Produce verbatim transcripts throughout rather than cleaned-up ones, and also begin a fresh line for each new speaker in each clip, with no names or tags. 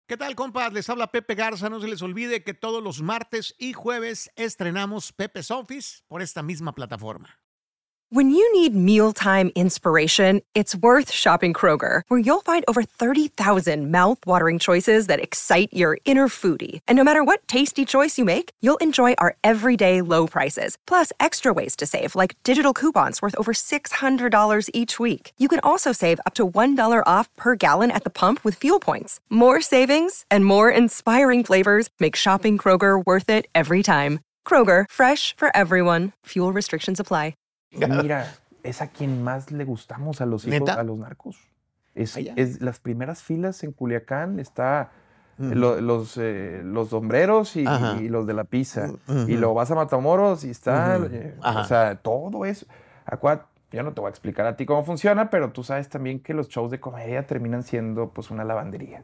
¿Qué tal, compas? Les habla Pepe Garza. No se les olvide que todos los martes y jueves estrenamos Pepe's Office por esta misma plataforma.
When you need mealtime inspiration, it's worth shopping Kroger, where you'll find over thirty thousand mouth-watering choices that excite your inner foodie. And no matter what tasty choice you make, you'll enjoy our everyday low prices, plus extra ways to save, like digital coupons worth over six hundred dollars each week. You can also save up to one dollar off per gallon at the pump with fuel points. More savings and more inspiring flavors make shopping Kroger worth it every time. Kroger, fresh for everyone. Fuel restrictions apply.
Mira, es a quien más le gustamos a los hijos,
¿Neta?
a los narcos. Es,
Allá.
es las primeras filas en Culiacán está
Ujú.
lo- los, eh, los sombreros y,
Ajá.
y los de la pizza.
Ujú.
Y luego vas a Matamoros y está,
Ujú.
eh,
Ajá.
o sea, todo eso. Acuérdate, yo no te voy a explicar a ti cómo funciona, pero tú sabes también que los shows de comedia terminan siendo pues una lavandería.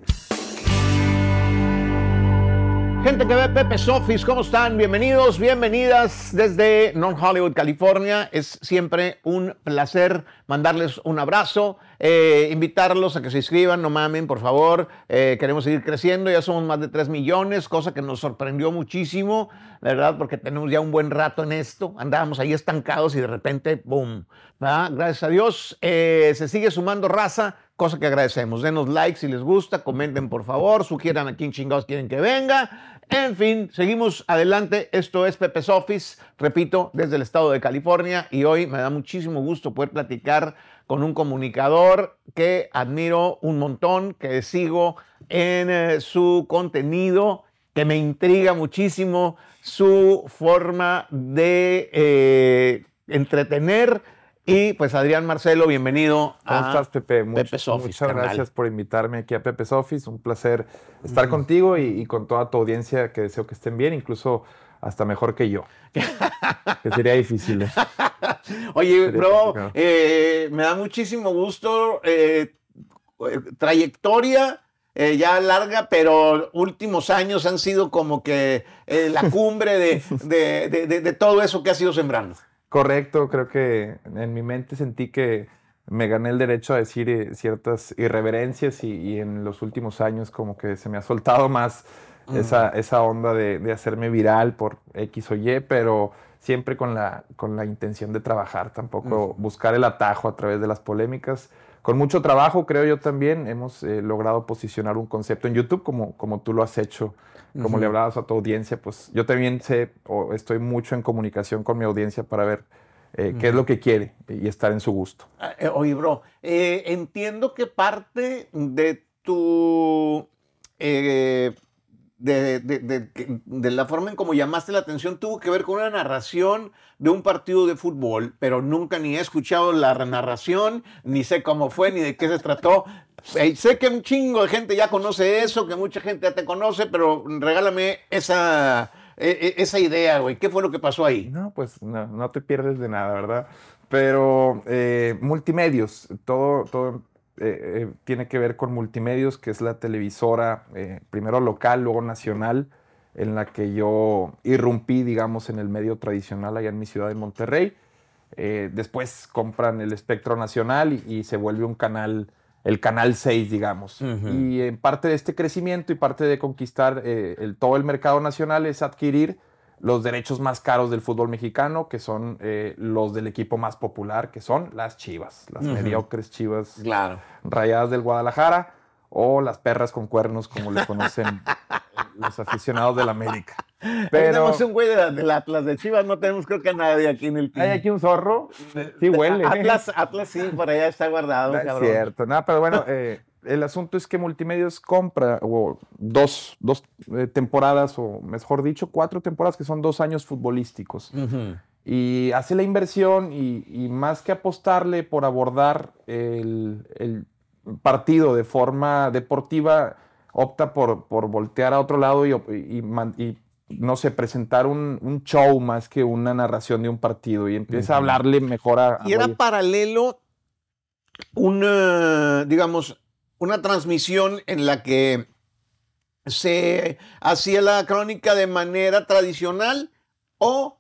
Gente que ve Pepe's Office, ¿cómo están? Bienvenidos, bienvenidas desde North Hollywood, California. Es siempre un placer mandarles un abrazo, eh, invitarlos a que se inscriban, no mamen, por favor. Eh, queremos seguir creciendo, ya somos más de tres millones, cosa que nos sorprendió muchísimo, la verdad, porque tenemos ya un buen rato en esto. Andábamos ahí estancados y de repente, ¡boom! ¿Verdad? Gracias a Dios, eh, se sigue sumando raza, cosa que agradecemos. Denos like si les gusta, comenten por favor, sugieran a quién chingados quieren que venga. En fin, seguimos adelante. Esto es Pepe's Office, repito, desde el estado de California, y hoy me da muchísimo gusto poder platicar con un comunicador que admiro un montón, que sigo en eh, su contenido, que me intriga muchísimo su forma de eh, entretener. Y pues Adrián Marcelo, bienvenido
¿Cómo
a
estás, Pepe? Much-
Pepe's Office,
muchas
carnal.
gracias por invitarme aquí a Pepe's Office. Un placer estar contigo y, y con toda tu audiencia, que deseo que estén bien, incluso hasta mejor que yo. Que sería difícil. ¿eh?
Oye,
Sería
bro,
complicado.
eh, me da muchísimo gusto. eh, trayectoria eh, ya larga, pero últimos años han sido como que eh, la cumbre de, de, de, de, de todo eso que has ido sembrando.
Correcto, creo que en mi mente sentí que me gané el derecho a decir eh, ciertas irreverencias y, y en los últimos años como que se me ha soltado más
Mm.
esa, esa onda de, de hacerme viral por X o Y, pero siempre con la, con la intención de trabajar, tampoco buscar el atajo a través de las polémicas. Con mucho trabajo, creo yo también, hemos eh, logrado posicionar un concepto en YouTube como, como tú lo has hecho, como
Ujú.
le hablabas a tu audiencia, pues yo también sé o estoy mucho en comunicación con mi audiencia para ver eh, qué es lo que quiere y estar en su gusto.
Ah, eh, Oye, bro, eh, entiendo que parte de tu... eh, de, de- de- que- de la forma en cómo llamaste la atención tuvo que ver con una narración de un partido de fútbol, pero nunca ni he escuchado la narración, ni sé cómo fue, ni de qué se trató. Eh, sé que un chingo de gente ya conoce eso, que mucha gente ya te conoce, pero regálame esa, eh, eh, esa idea, güey. ¿Qué fue lo que pasó ahí?
No, pues no, no te pierdes de nada, ¿verdad? Pero eh, multimedios, todo, todo eh, eh, tiene que ver con multimedios, que es la televisora, eh, primero local, luego nacional, en la que yo irrumpí, digamos, en el medio tradicional allá en mi ciudad de Monterrey. Eh, después compran el espectro nacional y, y se vuelve un canal, el canal seis, digamos.
Ujú.
Y en parte de este crecimiento y parte de conquistar eh, el, todo el mercado nacional es adquirir los derechos más caros del fútbol mexicano, que son eh, los del equipo más popular, que son las Chivas, las
Ujú.
mediocres Chivas
Claro.
Rayadas del Guadalajara, o las perras con cuernos, como le conocen los aficionados del América.
Pero...
Pero
Tenemos un güey de la- del Atlas de Chivas, no tenemos creo que a nadie aquí en el
hay aquí un zorro, sí
De-
huele.
Atlas, Atlas sí, por allá está guardado,
No es
cabrón.
cierto, nada, pero bueno, eh, el asunto es que Multimedios compra o dos, dos eh, temporadas, o mejor dicho, cuatro temporadas que son dos años futbolísticos.
Ujú.
Y hace la inversión y, y más que apostarle por abordar el, el partido de forma deportiva, opta por, por voltear a otro lado y, y, man- y, no sé, presentar un, un show más que una narración de un partido y empieza a
Ujú.
hablarle mejor a... a
Y era
güeyes.
paralelo una, digamos, una transmisión en la que se hacía la crónica de manera tradicional o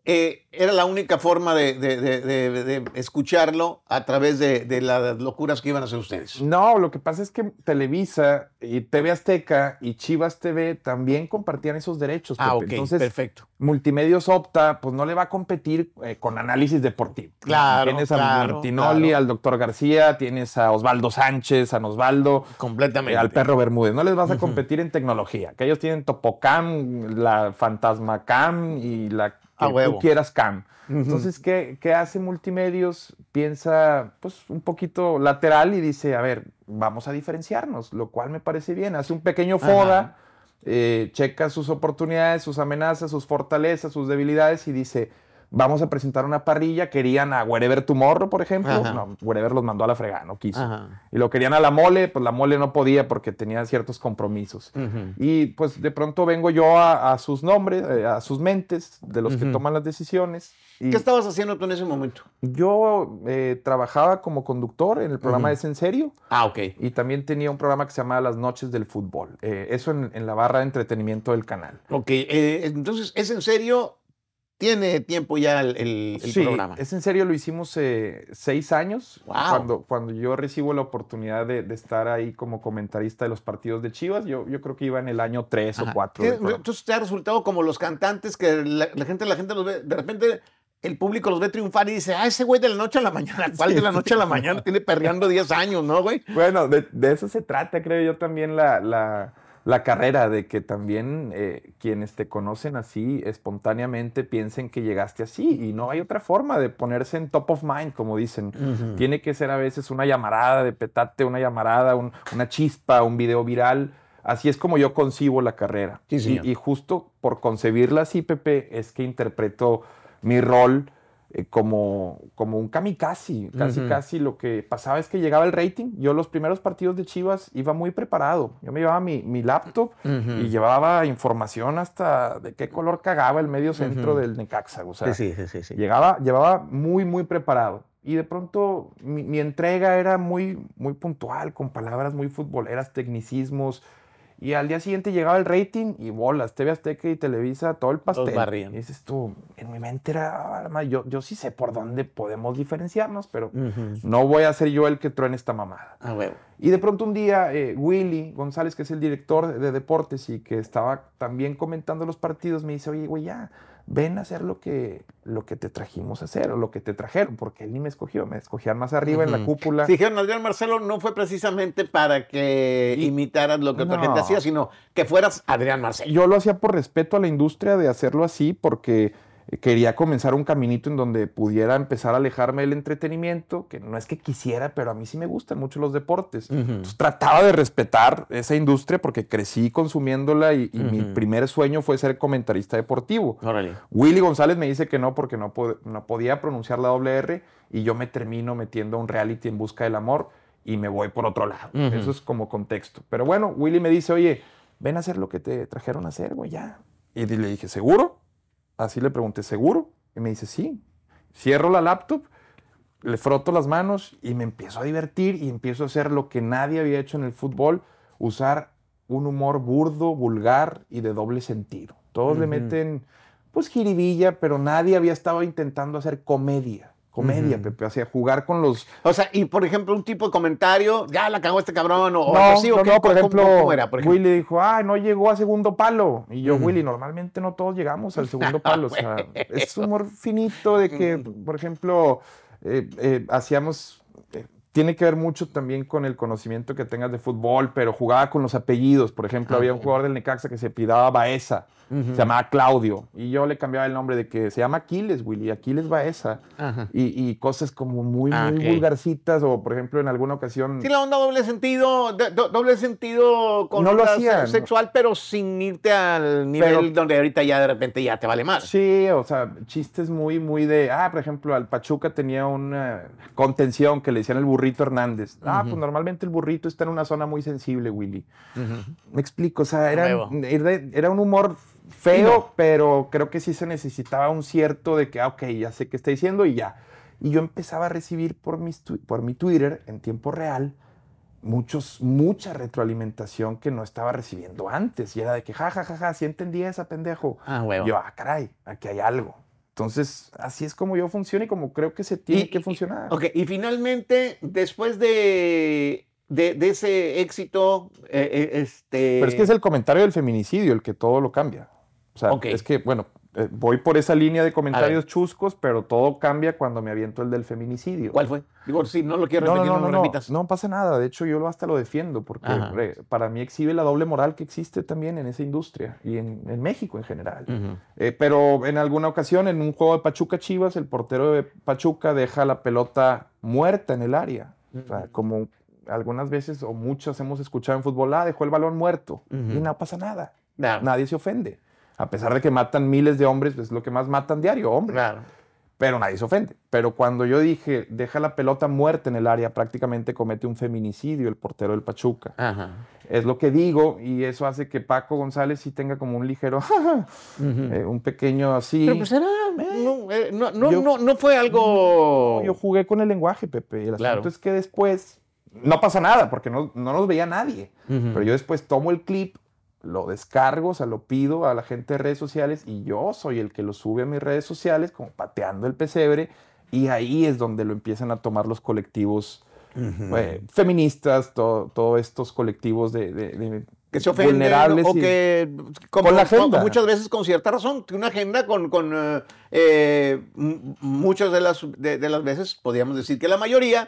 eh, era la única forma de, de, de, de, de escucharlo a través de, de las locuras que iban a hacer ustedes.
No, lo que pasa es que Televisa y T V Azteca y Chivas T V también compartían esos derechos.
Ah,
Pepe.
ok,
Entonces,
perfecto.
Multimedios opta, pues no le va a competir eh, con análisis deportivo.
Claro,
Tienes a
claro,
Martinoli,
claro.
al doctor García, tienes a Osvaldo Sánchez, a Osvaldo,
Completamente.
eh, al Perro Bermúdez. No les vas a competir uh-huh. en tecnología, que ellos tienen Topocam, la Fantasma Cam y la que
a
tú quieras Cam. Uh-huh. Entonces, ¿qué, ¿qué hace Multimedios? Piensa pues un poquito lateral y dice, a ver, vamos a diferenciarnos, lo cual me parece bien. Hace un pequeño FODA, eh, checa sus oportunidades, sus amenazas, sus fortalezas, sus debilidades y dice, vamos a presentar una parrilla. Querían a Wherever Tomorrow, por ejemplo. Ajá. No, Wherever los mandó a la fregada, no quiso. Ajá. Y lo querían a La Mole, pues La Mole no podía porque tenía ciertos compromisos. Uh-huh. Y pues de pronto vengo yo a, a sus nombres, eh, a sus mentes, de los uh-huh. que toman las decisiones. Y
¿qué estabas haciendo tú en ese momento?
Yo eh, trabajaba como conductor en el programa uh-huh. Es en Serio.
Ah, ok.
Y también tenía un programa que se llamaba Las Noches del Fútbol. Eh, eso en, en la barra de entretenimiento del canal.
Ok, eh, entonces Es en Serio... Tiene tiempo ya el, el, el
sí,
programa.
Es en Serio, lo hicimos eh, seis años.
Wow.
Cuando, cuando yo recibo la oportunidad de, de estar ahí como comentarista de los partidos de Chivas, yo, yo creo que iba en el año tres o cuatro.
Entonces te ha resultado como los cantantes que la, la gente, la gente los ve, de repente el público los ve triunfar y dice, ah, ese güey de la noche a la mañana, ¿cuál sí, de la noche a la mañana? Tiene perreando diez años, ¿no, güey?
Bueno, de, de eso se trata, creo yo, también la... la... la carrera, de que también eh, quienes te conocen así espontáneamente piensen que llegaste así y no hay otra forma de ponerse en top of mind, como dicen. Uh-huh. Tiene que ser a veces una llamarada de petate, una llamarada, un, una chispa, un video viral. Así es como yo concibo la carrera.
Sí,
y, y justo por concebirla así, Pepe, es que interpreto mi rol Eh, como, como un kamikaze, casi uh-huh. casi lo que pasaba es que llegaba el rating. Yo los primeros partidos de Chivas iba muy preparado. Yo me llevaba mi, mi laptop uh-huh. y llevaba información hasta de qué color cagaba el medio centro uh-huh. del Necaxa. O sea,
sí, sí, sí, sí.
Llegaba, llevaba muy, muy preparado. Y de pronto mi, mi entrega era muy, muy puntual, con palabras muy futboleras, tecnicismos. Y al día siguiente llegaba el rating y bolas, T V Azteca y Televisa, todo el pastel. Y dices tú, en mi mente era, yo, yo sí sé por dónde podemos diferenciarnos, pero uh-huh. no voy a ser yo el que truene esta mamada.
Ah, bueno.
Y de pronto un día, eh, Willy González, que es el director de, de deportes y que estaba también comentando los partidos, me dice, oye, güey, ya, ven a hacer lo que, lo que te trajimos a hacer o lo que te trajeron, porque él ni me escogió, me escogían más arriba uh-huh. en la cúpula.
Sí, dijeron, Adrián Marcelo no fue precisamente para que y, imitaras lo que otra no. gente hacía, sino que fueras Adrián Marcelo.
Yo lo hacía por respeto a la industria de hacerlo así, porque quería comenzar un caminito en donde pudiera empezar a alejarme del entretenimiento, que no es que quisiera, pero a mí sí me gustan mucho los deportes. Uh-huh. Entonces trataba de respetar esa industria porque crecí consumiéndola y, y uh-huh. mi primer sueño fue ser comentarista deportivo.
Órale.
Willy González me dice que no porque no, pod- no podía pronunciar la doble R y yo me termino metiendo a un reality En Busca del Amor y me voy por otro lado. Uh-huh. Eso es como contexto. Pero bueno, Willy me dice, oye, ven a hacer lo que te trajeron a hacer, güey, ya. Y le dije, ¿seguro? Así le pregunté, ¿seguro? Y me dice, sí. Cierro la laptop, le froto las manos y me empiezo a divertir y empiezo a hacer lo que nadie había hecho en el fútbol, usar un humor burdo, vulgar y de doble sentido. Todos uh-huh. le meten, pues, jiribilla, pero nadie había estado intentando hacer comedia. Comedia, uh-huh. Pepe, o sea, jugar con los...
O sea, y por ejemplo, un tipo de comentario, ya la cagó este cabrón, o,
no,
o algo así,
no,
o qué,
no, por
¿cómo,
ejemplo,
cómo era, por ejemplo?
Willy dijo, ah, no llegó a segundo palo. Y yo, uh-huh. Willy, normalmente no todos llegamos al segundo palo. O sea, es humor finito de que, por ejemplo, eh, eh, hacíamos... Eh, tiene que ver mucho también con el conocimiento que tengas de fútbol, pero jugaba con los apellidos. Por ejemplo, uh-huh. había un jugador del Necaxa que se apellidaba Baeza. Uh-huh. Se llamaba Claudio. Y yo le cambiaba el nombre de que se llama Aquiles, Willy. Aquiles Baeza. Uh-huh. Y, y cosas como muy, ah, muy okay. vulgarcitas. O, por ejemplo, en alguna ocasión...
Sí, la onda doble sentido, do, doble sentido con
no lo hacía,
sexual, no. pero sin irte al nivel pero, donde ahorita ya de repente ya te vale más.
Sí, o sea, chistes muy, muy de... Ah, por ejemplo, al Pachuca tenía una contención que le decían el Burrito Hernández. Uh-huh. Ah, pues normalmente el burrito está en una zona muy sensible, Willy. Uh-huh. Me explico, o sea, era, era, era un humor... feo, no. pero creo que sí se necesitaba un cierto de que, ah, ok, ya sé qué está diciendo y ya. Y yo empezaba a recibir por, mis tu- por mi Twitter en tiempo real muchos, mucha retroalimentación que no estaba recibiendo antes. Y era de que, ja, ja, ja, ja, sí entendí esa, pendejo.
Ah, huevo.
Yo, ah, caray, aquí hay algo. Entonces, así es como yo funciono y como creo que se tiene
Y-
que
y-
funcionar.
Ok, y finalmente, después de, de, de ese éxito, eh, eh, este...
Pero es que es el comentario del feminicidio el que todo lo cambia. O sea,
Ok.
es que, bueno, eh, voy por esa línea de comentarios
ver.
chuscos, pero todo cambia cuando me aviento el del feminicidio.
¿Cuál fue? Digo, si no lo quiero
No, no,
repetir,
no,
no,
no,
lo
no,
repitas.
no pasa nada. De hecho, yo lo hasta lo defiendo porque
Ajá.
re- para mí exhibe la doble moral que existe también en esa industria y en, en México en general.
Ujú.
Eh, pero en alguna ocasión, en un juego de Pachuca Chivas, el portero de Pachuca deja la pelota muerta en el área. O sea, como algunas veces o muchas hemos escuchado en fútbol, ah, dejó el balón muerto
Ujú.
y no pasa nada.
Claro.
Nadie se ofende. A pesar de que matan miles de hombres, es lo que más matan diario, hombres.
Claro.
Pero nadie se ofende. Pero cuando yo dije, deja la pelota muerta en el área, prácticamente comete un feminicidio el portero del Pachuca.
Ajá.
Es lo que digo y eso hace que Paco González sí tenga como un ligero,
Ujú.
eh, un pequeño así.
Pero pues era, no, eh, no, no,
Yo-
no, no fue algo...
No, yo jugué con el lenguaje, Pepe. Y el
Claro.
asunto es que después no pasa nada porque no, no nos veía nadie.
Ujú.
Pero yo después tomo el clip, lo descargo, o sea, lo pido a la gente de redes sociales y yo soy el que lo sube a mis redes sociales, como pateando el pesebre. Y ahí es donde lo empiezan a tomar los colectivos eh, feministas, to- todos estos colectivos de, de- de
que se ofenden
vulnerables
o
y-
que como,
con la agenda.
como muchas veces con cierta razón, que una agenda con, con eh, eh, m- muchas de las, de, de las veces podríamos decir que la mayoría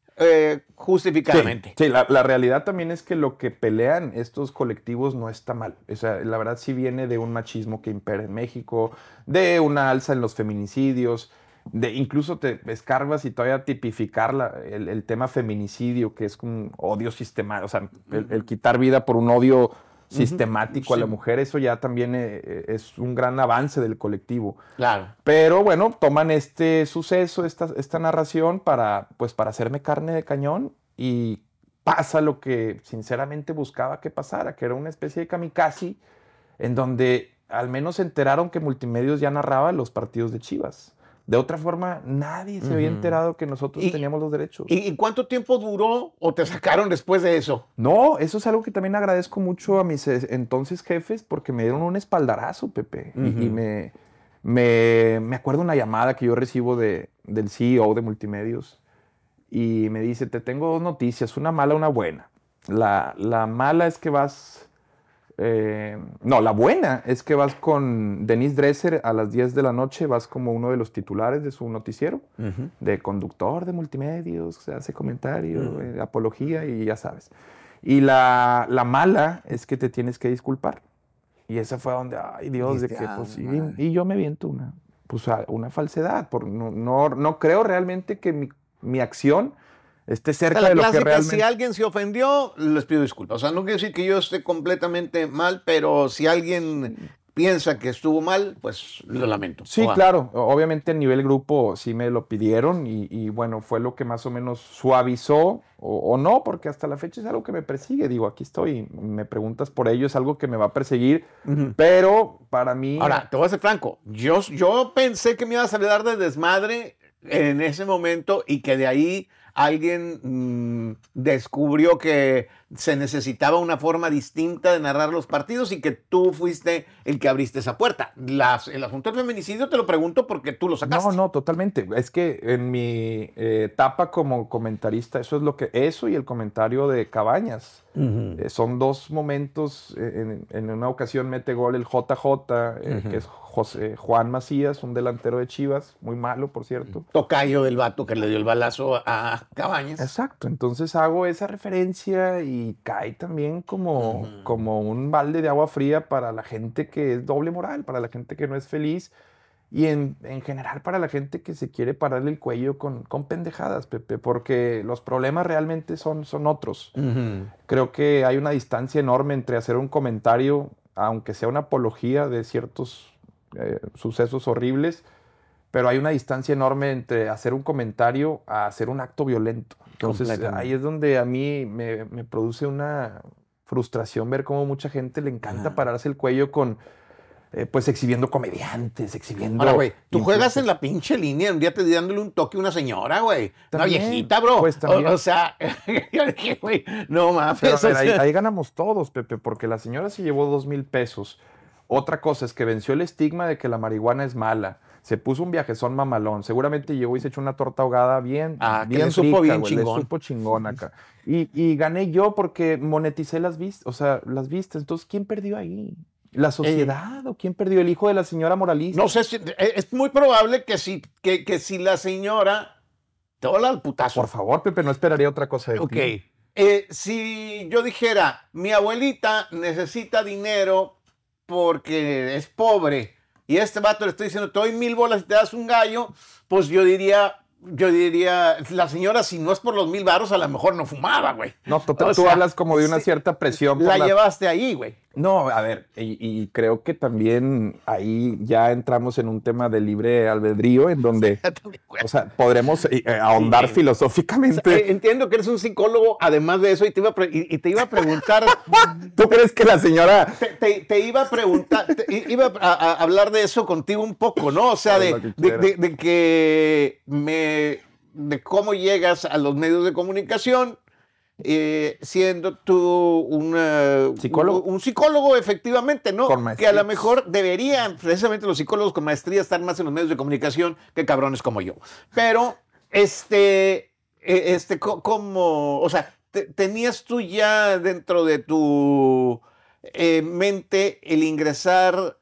eh, justificadamente.
Sí, sí, la, la realidad también es que lo que pelean estos colectivos no está mal. O sea, la verdad sí viene de un machismo que impera en México, de una alza en los feminicidios, de incluso te escarbas y todavía tipificar la- el, el tema feminicidio, que es un odio sistemático, o sea, el, el quitar vida por un odio sistemático a la
Sí.
mujer, eso ya también eh, es un gran avance del colectivo.
Claro.
Pero bueno, toman este suceso, esta, esta narración para, pues, para hacerme carne de cañón y pasa lo que sinceramente buscaba que pasara, que era una especie de kamikaze en donde al menos se enteraron que Multimedios ya narraba los partidos de Chivas. De otra forma, nadie se había
Ujú.
enterado que nosotros
Y-
teníamos los derechos.
¿Y, y cuánto tiempo duró o te sacaron después de eso?
No, eso es algo que también agradezco mucho a mis eh, entonces jefes porque me dieron un espaldarazo, Pepe. Y- y,
Ujú.
me, me, me acuerdo una llamada que yo recibo de, del C E O de Multimedios y me dice, te tengo dos noticias, una mala, una buena. La, la mala es que vas... eh, no, la buena es que vas con Denise Dresser a las diez de la noche, vas como uno de los titulares de su noticiero, de conductor de Multimedios, se hace comentario, eh, apología y ya sabes. Y la, la mala es que te tienes que disculpar. Y esa fue donde, ay Dios, de
Dijiste,
que pues
"Ah,
sí".
madre.
Y yo me viento una, pues, a- una falsedad. Por, no, no, no creo realmente que mi, mi acción esté cerca
La
de lo que
clásica,
realmente...
si alguien se ofendió, les pido disculpas. O sea, no quiero decir que yo esté completamente mal, pero si alguien piensa que estuvo mal, pues lo lamento.
Sí,
Ojalá.
claro. O- Obviamente a nivel grupo sí me lo pidieron y, y, bueno, fue lo que más o menos suavizó o, o no, porque hasta la fecha es algo que me persigue. Digo, aquí estoy, me preguntas por ello, es algo que me va a perseguir,
Ujú.
pero para mí...
Ahora, te voy a ser franco. Yo, yo pensé que me ibas a dar de desmadre en ese momento y que de ahí alguien mm, descubrió que se necesitaba una forma distinta de narrar los partidos y que tú fuiste el que abriste esa puerta. Las- el asunto del feminicidio te lo pregunto porque tú lo sacaste.
No, no, totalmente. Es que en mi eh, etapa como comentarista, eso es lo que, eso y el comentario de Cabañas,
Ujú.
eh, son dos momentos. eh, en, en una ocasión mete gol el J J, eh,
Ujú.
que es José, Juan Macías, un delantero de Chivas, muy malo, por cierto.
Tocayo del vato que le dio el balazo a Cabañas.
Exacto, entonces hago esa referencia y cae también como,
Ujú.
como un balde de agua fría para la gente que es doble moral, para la gente que no es feliz y en, en general para la gente que se quiere pararle el cuello con, con pendejadas, Pepe, porque los problemas realmente son, son otros.
Ujú.
Creo que hay una distancia enorme entre hacer un comentario, aunque sea una apología de ciertos eh, sucesos horribles, pero hay una distancia enorme entre hacer un comentario a hacer un acto violento. Entonces
Completamente.
ahí es donde a mí me, me produce una frustración ver cómo mucha gente le encanta
Ajá.
pararse el cuello con, eh, pues exhibiendo comediantes, exhibiendo...
Ahora, güey, tú
influ-
juegas en la pinche línea, un día te dándole un toque a una señora, güey. Una
También,
viejita, bro.
pues, también.
O, o sea, yo dije, güey, no mames.
Pero a ver,
o
ahí,
sea,
ahí ganamos todos, Pepe, porque la señora se llevó dos mil pesos. Otra cosa es que venció el estigma de que la marihuana es mala, Se puso un viajezón mamalón. Seguramente llegó y se echó una torta ahogada bien,
Ah, que
bien
le supo
rica,
bien
güey,
chingón.
Le supo chingón acá. Y, y gané yo porque moneticé las vistas, o sea, las vistas. Entonces, ¿quién perdió ahí? ¿La sociedad o quién perdió? ¿El hijo de la señora moralista?
No sé si, es muy probable que si, que, que si la señora, te voy a dar el putazo.
Por favor, Pepe, no esperaría otra cosa de
Ok.
ti.
Eh, si yo dijera, mi abuelita necesita dinero porque es pobre y este vato le estoy diciendo, te doy mil bolas y te das un gallo, pues yo diría, yo diría, la señora, si no es por los mil varos, a lo mejor no fumaba, güey.
No, tú, tú
O sea,
hablas como de una
sí,
cierta presión. por
La
la-
llevaste ahí, güey.
No, a ver, y, y creo que también ahí ya entramos en un tema de libre albedrío, en donde, o sea, podremos eh, eh, ahondar
Sí.
filosóficamente.
Eh, entiendo que eres un psicólogo, además de eso, y te iba a, pre- y, y te iba a preguntar,
¿Tú crees que la señora...
te, te- te iba a preguntar, te- iba a, a hablar de eso contigo un poco, ¿no? O sea, de,
Haz lo que
de,
quieras.
de- de que me, de cómo llegas a los medios de comunicación, eh, siendo tú una-
¿Psicólogo?
Un, un psicólogo, efectivamente, ¿no?
Con
Que
maestría.
a lo mejor deberían, precisamente los psicólogos con maestría, estar más en los medios de comunicación que cabrones como yo. Pero, este, eh, este, co- como, o sea, te- tenías tú ya dentro de tu eh, mente el ingresar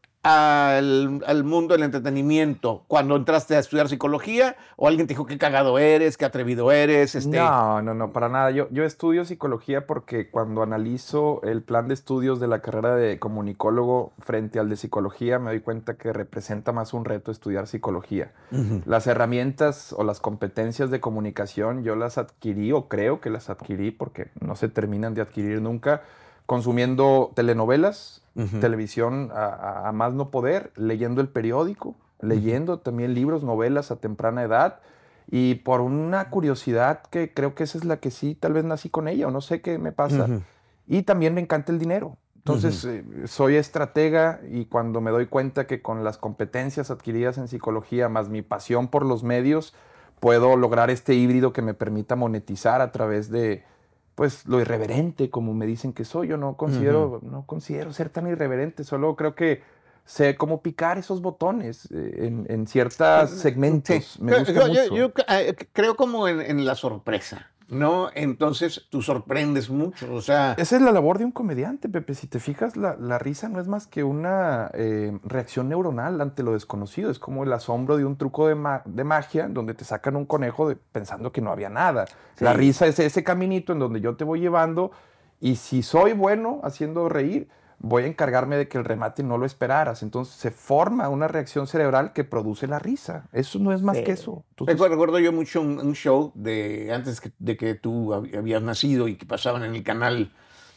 al, al mundo del entretenimiento cuando entraste a estudiar psicología, o alguien te dijo qué cagado eres, qué atrevido eres, este,
No, no, no, para nada. Yo, yo estudio psicología porque cuando analizo el plan de estudios de la carrera de comunicólogo frente al de psicología, me doy cuenta que representa más un reto estudiar psicología.
Ujú.
Las herramientas o las competencias de comunicación yo las adquirí o creo que las adquirí porque no se terminan de adquirir nunca consumiendo telenovelas,
Ujú.
televisión a, a- a más no poder, leyendo el periódico, leyendo también libros, novelas a temprana edad y por una curiosidad que creo que esa es la que sí, tal vez nací con ella o no sé qué me pasa.
Ujú.
Y también me encanta el dinero. Entonces, eh, soy estratega y cuando me doy cuenta que con las competencias adquiridas en psicología más mi pasión por los medios, puedo lograr este híbrido que me permita monetizar a través de, pues, lo irreverente, como me dicen que soy. Yo no considero, no considero ser tan irreverente, solo creo que sé cómo picar esos botones eh, en, en ciertos segmentos.
Sí.
Me
Yo-
gusta
yo,
mucho.
yo, eh, creo como en, en la sorpresa, ¿no? Entonces tú sorprendes mucho, o sea,
Esa es la labor de un comediante, Pepe. Si te fijas, la, la risa no es más que una eh, reacción neuronal ante lo desconocido. Es como el asombro de un truco de, ma- de magia donde te sacan un conejo de- pensando que no había nada. La
Sí.
risa es ese caminito en donde yo te voy llevando y si soy bueno haciendo reír, voy a encargarme de que el remate no lo esperaras. Entonces se forma una reacción cerebral que produce la risa. Eso no es más
Sí.
que eso. Entonces,
recuerdo, recuerdo yo mucho un, un show de antes que- de que tú hab- habías nacido y que pasaban en el canal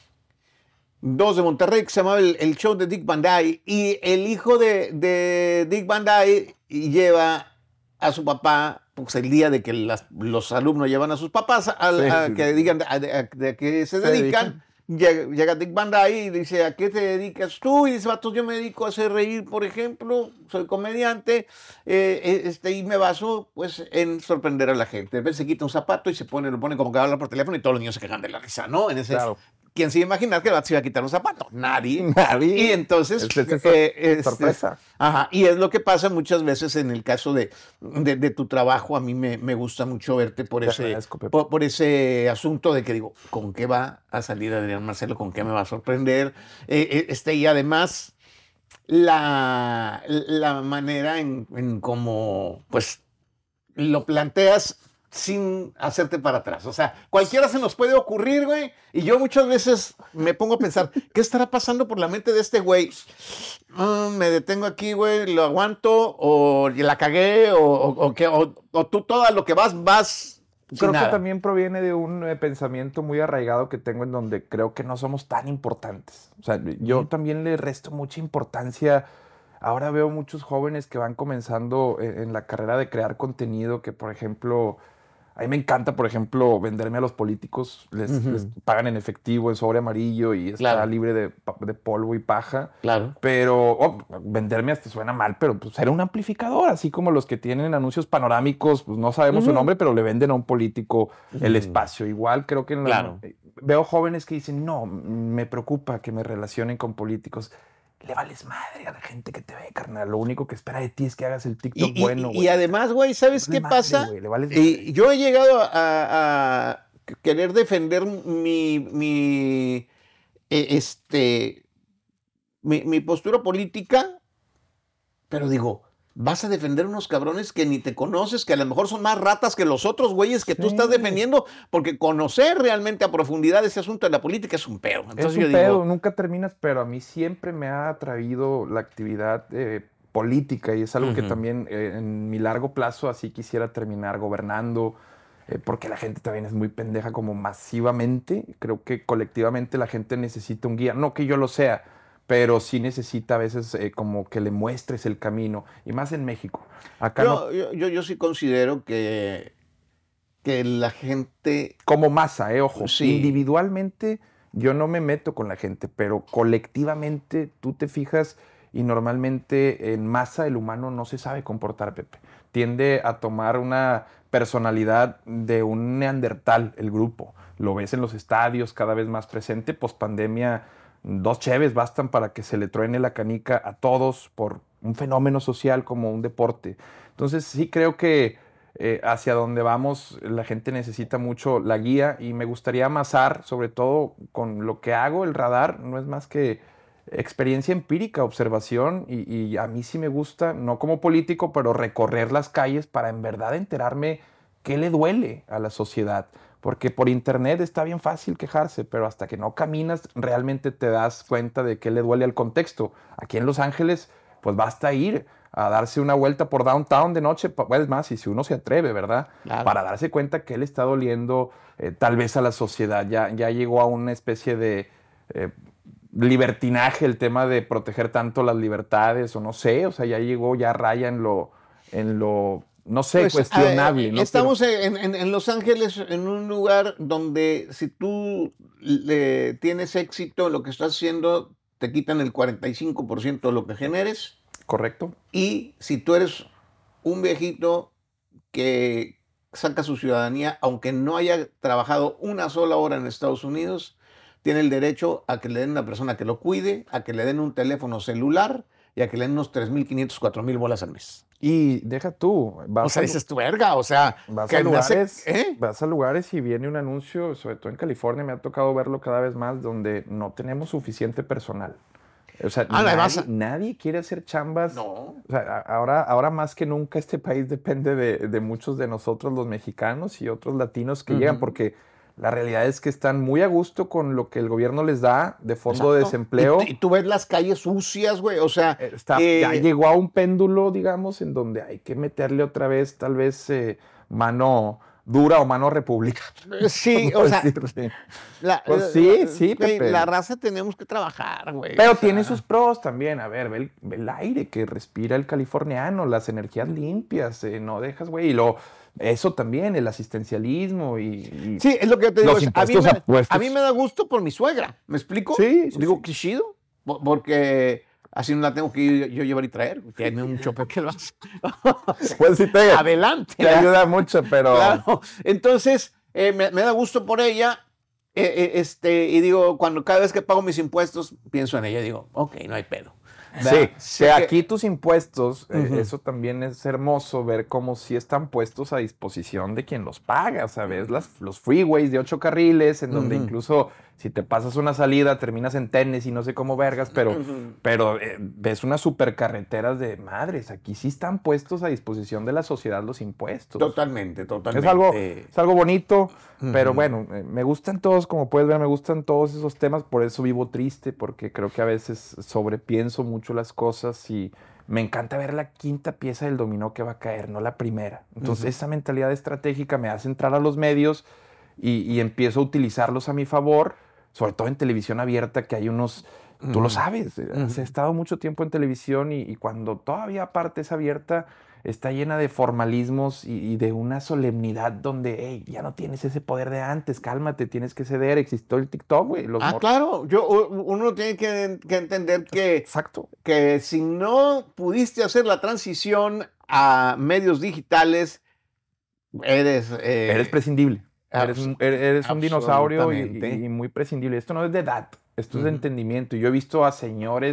dos de Monterrey, que se llamaba el, el show de Dick Van Dyke, y el hijo de, de Dick Van Dyke lleva a su papá, pues el día de que las- los alumnos llevan a sus papás a,
Sí,
a
sí,
que
sí.
digan a, a- de qué se,
Se
dedican. Llega, llega Dick Van Dyke y dice, ¿a qué te dedicas tú? Y dice, vato, yo me dedico a hacer reír, por ejemplo, soy comediante, eh, eh, este, y me baso pues en sorprender a la gente. De vez se quita un zapato y se pone, lo pone como que va a hablar por teléfono y todos los niños se quejan de la risa, ¿no? En ese,
Claro.
¿quién se iba a imaginar que el vato se iba a quitar un zapato? Nadie.
Nadie.
Y entonces,
Es- es- es
eh, este,
sorpresa.
ajá, y es lo que pasa muchas veces en el caso de, de, de tu trabajo. A mí me, me gusta mucho verte por
Te
ese,
agradezco, Pepe.
por, por ese asunto de que digo, ¿con qué va a salir Adrián Marcelo? ¿Con qué me va a sorprender? Eh, eh, este, y además, la, la manera en, en cómo, pues, lo planteas sin hacerte para atrás. O sea, cualquiera se nos puede ocurrir, güey. Y yo muchas veces me pongo a pensar, ¿qué estará pasando por la mente de este güey? Mm, me detengo aquí, güey, lo aguanto, o la cagué, o, o, o que, o, o tú todo a lo que vas, vas. sin
Creo que
nada.
también proviene de un eh, pensamiento muy arraigado que tengo en donde creo que no somos tan importantes. O sea, yo
Ujú.
también le resto mucha importancia. Ahora veo muchos jóvenes que van comenzando en, en la carrera de crear contenido que, por ejemplo, a mí me encanta, por ejemplo, venderme a los políticos. Les,
Ujú.
les pagan en efectivo, en sobre amarillo y está
Claro.
libre de, pa- de polvo y paja.
Claro.
Pero oh, venderme hasta suena mal, pero pues era un amplificador, así como los que tienen anuncios panorámicos, pues no sabemos su
Ujú.
nombre, pero le venden a un político el
Ujú.
espacio. Igual creo que en la-
Claro.
veo jóvenes que dicen, no, me preocupa que me relacionen con políticos. le vales madre a la gente que te ve, carnal. Lo único que espera de ti es que hagas el TikTok
Y, y-
bueno,
y
güey.
además, güey, ¿sabes
Le
qué
vales madre,
pasa?
güey, le vales madre.
Y yo he llegado a, a querer defender mi, mi, eh, este, mi, mi postura política, pero digo, vas a defender unos cabrones que ni te conoces, que a lo mejor son más ratas que los otros güeyes que tú
Sí.
estás defendiendo, porque conocer realmente a profundidad ese asunto de la política es un pedo. Entonces
es un
yo digo,
pedo, nunca terminas, pero a mí siempre me ha atraído la actividad eh, política y es algo que
Ujú.
también eh, en mi largo plazo así quisiera terminar gobernando, eh, porque la gente también es muy pendeja como masivamente. Creo que colectivamente la gente necesita un guía, no que yo lo sea, pero sí necesita a veces eh, como que le muestres el camino, y más en México. Acá no,
yo, yo, yo, yo sí considero que, que la gente,
como masa, eh, ojo,
sí,
individualmente yo no me meto con la gente, pero colectivamente tú te fijas y normalmente en masa el humano no se sabe comportar, Pepe. Tiende a tomar una personalidad de un neandertal, el grupo. Lo ves en los estadios cada vez más presente, post pandemia, dos cheves bastan para que se le truene la canica a todos por un fenómeno social como un deporte. Entonces sí creo que eh, hacia donde vamos la gente necesita mucho la guía y me gustaría amasar, sobre todo con lo que hago, el radar no es más que experiencia empírica, observación y, y a mí sí me gusta, no como político, pero recorrer las calles para en verdad enterarme qué le duele a la sociedad. Porque por internet está bien fácil quejarse, pero hasta que no caminas realmente te das cuenta de qué le duele al contexto. Aquí en Los Ángeles, pues basta ir a darse una vuelta por downtown de noche, pues más, y si uno se atreve, ¿verdad?
Claro.
Para darse cuenta que le está doliendo eh, tal vez a la sociedad. Ya, ya llegó a una especie de eh, libertinaje el tema de proteger tanto las libertades, o no sé, o sea, ya llegó, ya raya en lo, en lo no sé,
pues,
cuestionable.
eh,
¿no?
estamos en, en- en Los Ángeles, en un lugar donde si tú le tienes éxito en lo que estás haciendo, te quitan el cuarenta y cinco por ciento de lo que generes.
Correcto.
Y si tú eres un viejito que saca su ciudadanía, aunque no haya trabajado una sola hora en Estados Unidos, tiene el derecho a que le den una persona que lo cuide, a que le den un teléfono celular y a que le den unos tres mil quinientos, cuatro mil bolas al mes.
Y deja tú, vas
O sea,
a,
dices tu verga, o sea,
vas
que
a
me hace-
lugares,
¿eh?
vas a lugares y viene un anuncio, sobre todo en California, me ha tocado verlo cada vez más, donde no tenemos suficiente personal. O sea,
Ah, además-
nadie, nadie quiere hacer chambas.
No.
O sea, a- ahora, ahora más que nunca este país depende de, de muchos de nosotros, los mexicanos y otros latinos que
Ujú.
llegan, porque la realidad es que están muy a gusto con lo que el gobierno les da de fondo
Exacto.
de desempleo.
Y, y tú ves las calles sucias, güey, o sea,
Eh, Está,
eh,
ya llegó a un péndulo, digamos, en donde hay que meterle otra vez, tal vez, eh, mano dura o mano republicana.
sí,
por
o sea,
decirle.
la,
Pues
eh,
sí, sí,
güey,
Pepe.
la raza tenemos que trabajar, güey.
Pero
o sea,
tiene sus pros también. A ver, ve el, ve el aire que respira el californiano, las energías limpias, eh, no dejas, güey. Y lo, eso también, el asistencialismo y... y
Sí, es lo que yo te digo.
los
es, a, mí
impuestos
me,
apuestos.
a mí me da gusto por mi suegra, ¿me explico?
Sí, sí,
Digo,
sí.
qué chido, po- porque así no la tengo que ir yo llevar y traer. Tiene un chofer que lo hace.
Pues sí te,
Adelante.
te ayuda mucho, pero...
Claro. Entonces, eh, me, me da gusto por ella. eh, eh, este, y digo, cuando cada vez que pago mis impuestos, pienso en ella y digo, ok, no hay pedo.
Sí,
¿Verdad? Sé
que
que-
aquí tus impuestos, eh,
Ujú.
eso también es hermoso ver cómo sí están puestos a disposición de quien los paga, ¿sabes? Las, los freeways de ocho carriles, en donde
Ujú.
incluso si te pasas una salida terminas en tenis y no sé cómo vergas, pero,
Ujú.
pero eh, ves unas supercarreteras de madres, aquí sí están puestos a disposición de la sociedad los impuestos.
Totalmente, totalmente.
Es algo, es algo bonito, pero
Ujú.
bueno, eh, me gustan todos, como puedes ver, me gustan todos esos temas, por eso vivo triste, porque creo que a veces sobrepienso mucho las cosas y me encanta ver la quinta pieza del dominó que va a caer, no la primera. Entonces
Ujú.
esa mentalidad estratégica me hace entrar a los medios y, y empiezo a utilizarlos a mi favor, sobre todo en televisión abierta, que hay unos... Tú lo
Ujú.
sabes, eh, has
Ujú.
estado mucho tiempo en televisión y, y cuando todavía aparte es abierta, está llena de formalismos y, y de una solemnidad donde, hey, ya no tienes ese poder de antes, cálmate, tienes que ceder, existió el TikTok, güey. los
Ah,
mor-
claro. Yo, u- uno tiene que, que entender que,
Exacto.
que si no pudiste hacer la transición a medios digitales, eres... eh,
Eres prescindible. Eres,
abs-
un- eres- eres un dinosaurio y,
absolutamente.
y- y muy prescindible. Esto no es de edad, esto es de
Ujú.
entendimiento. Yo he visto a señores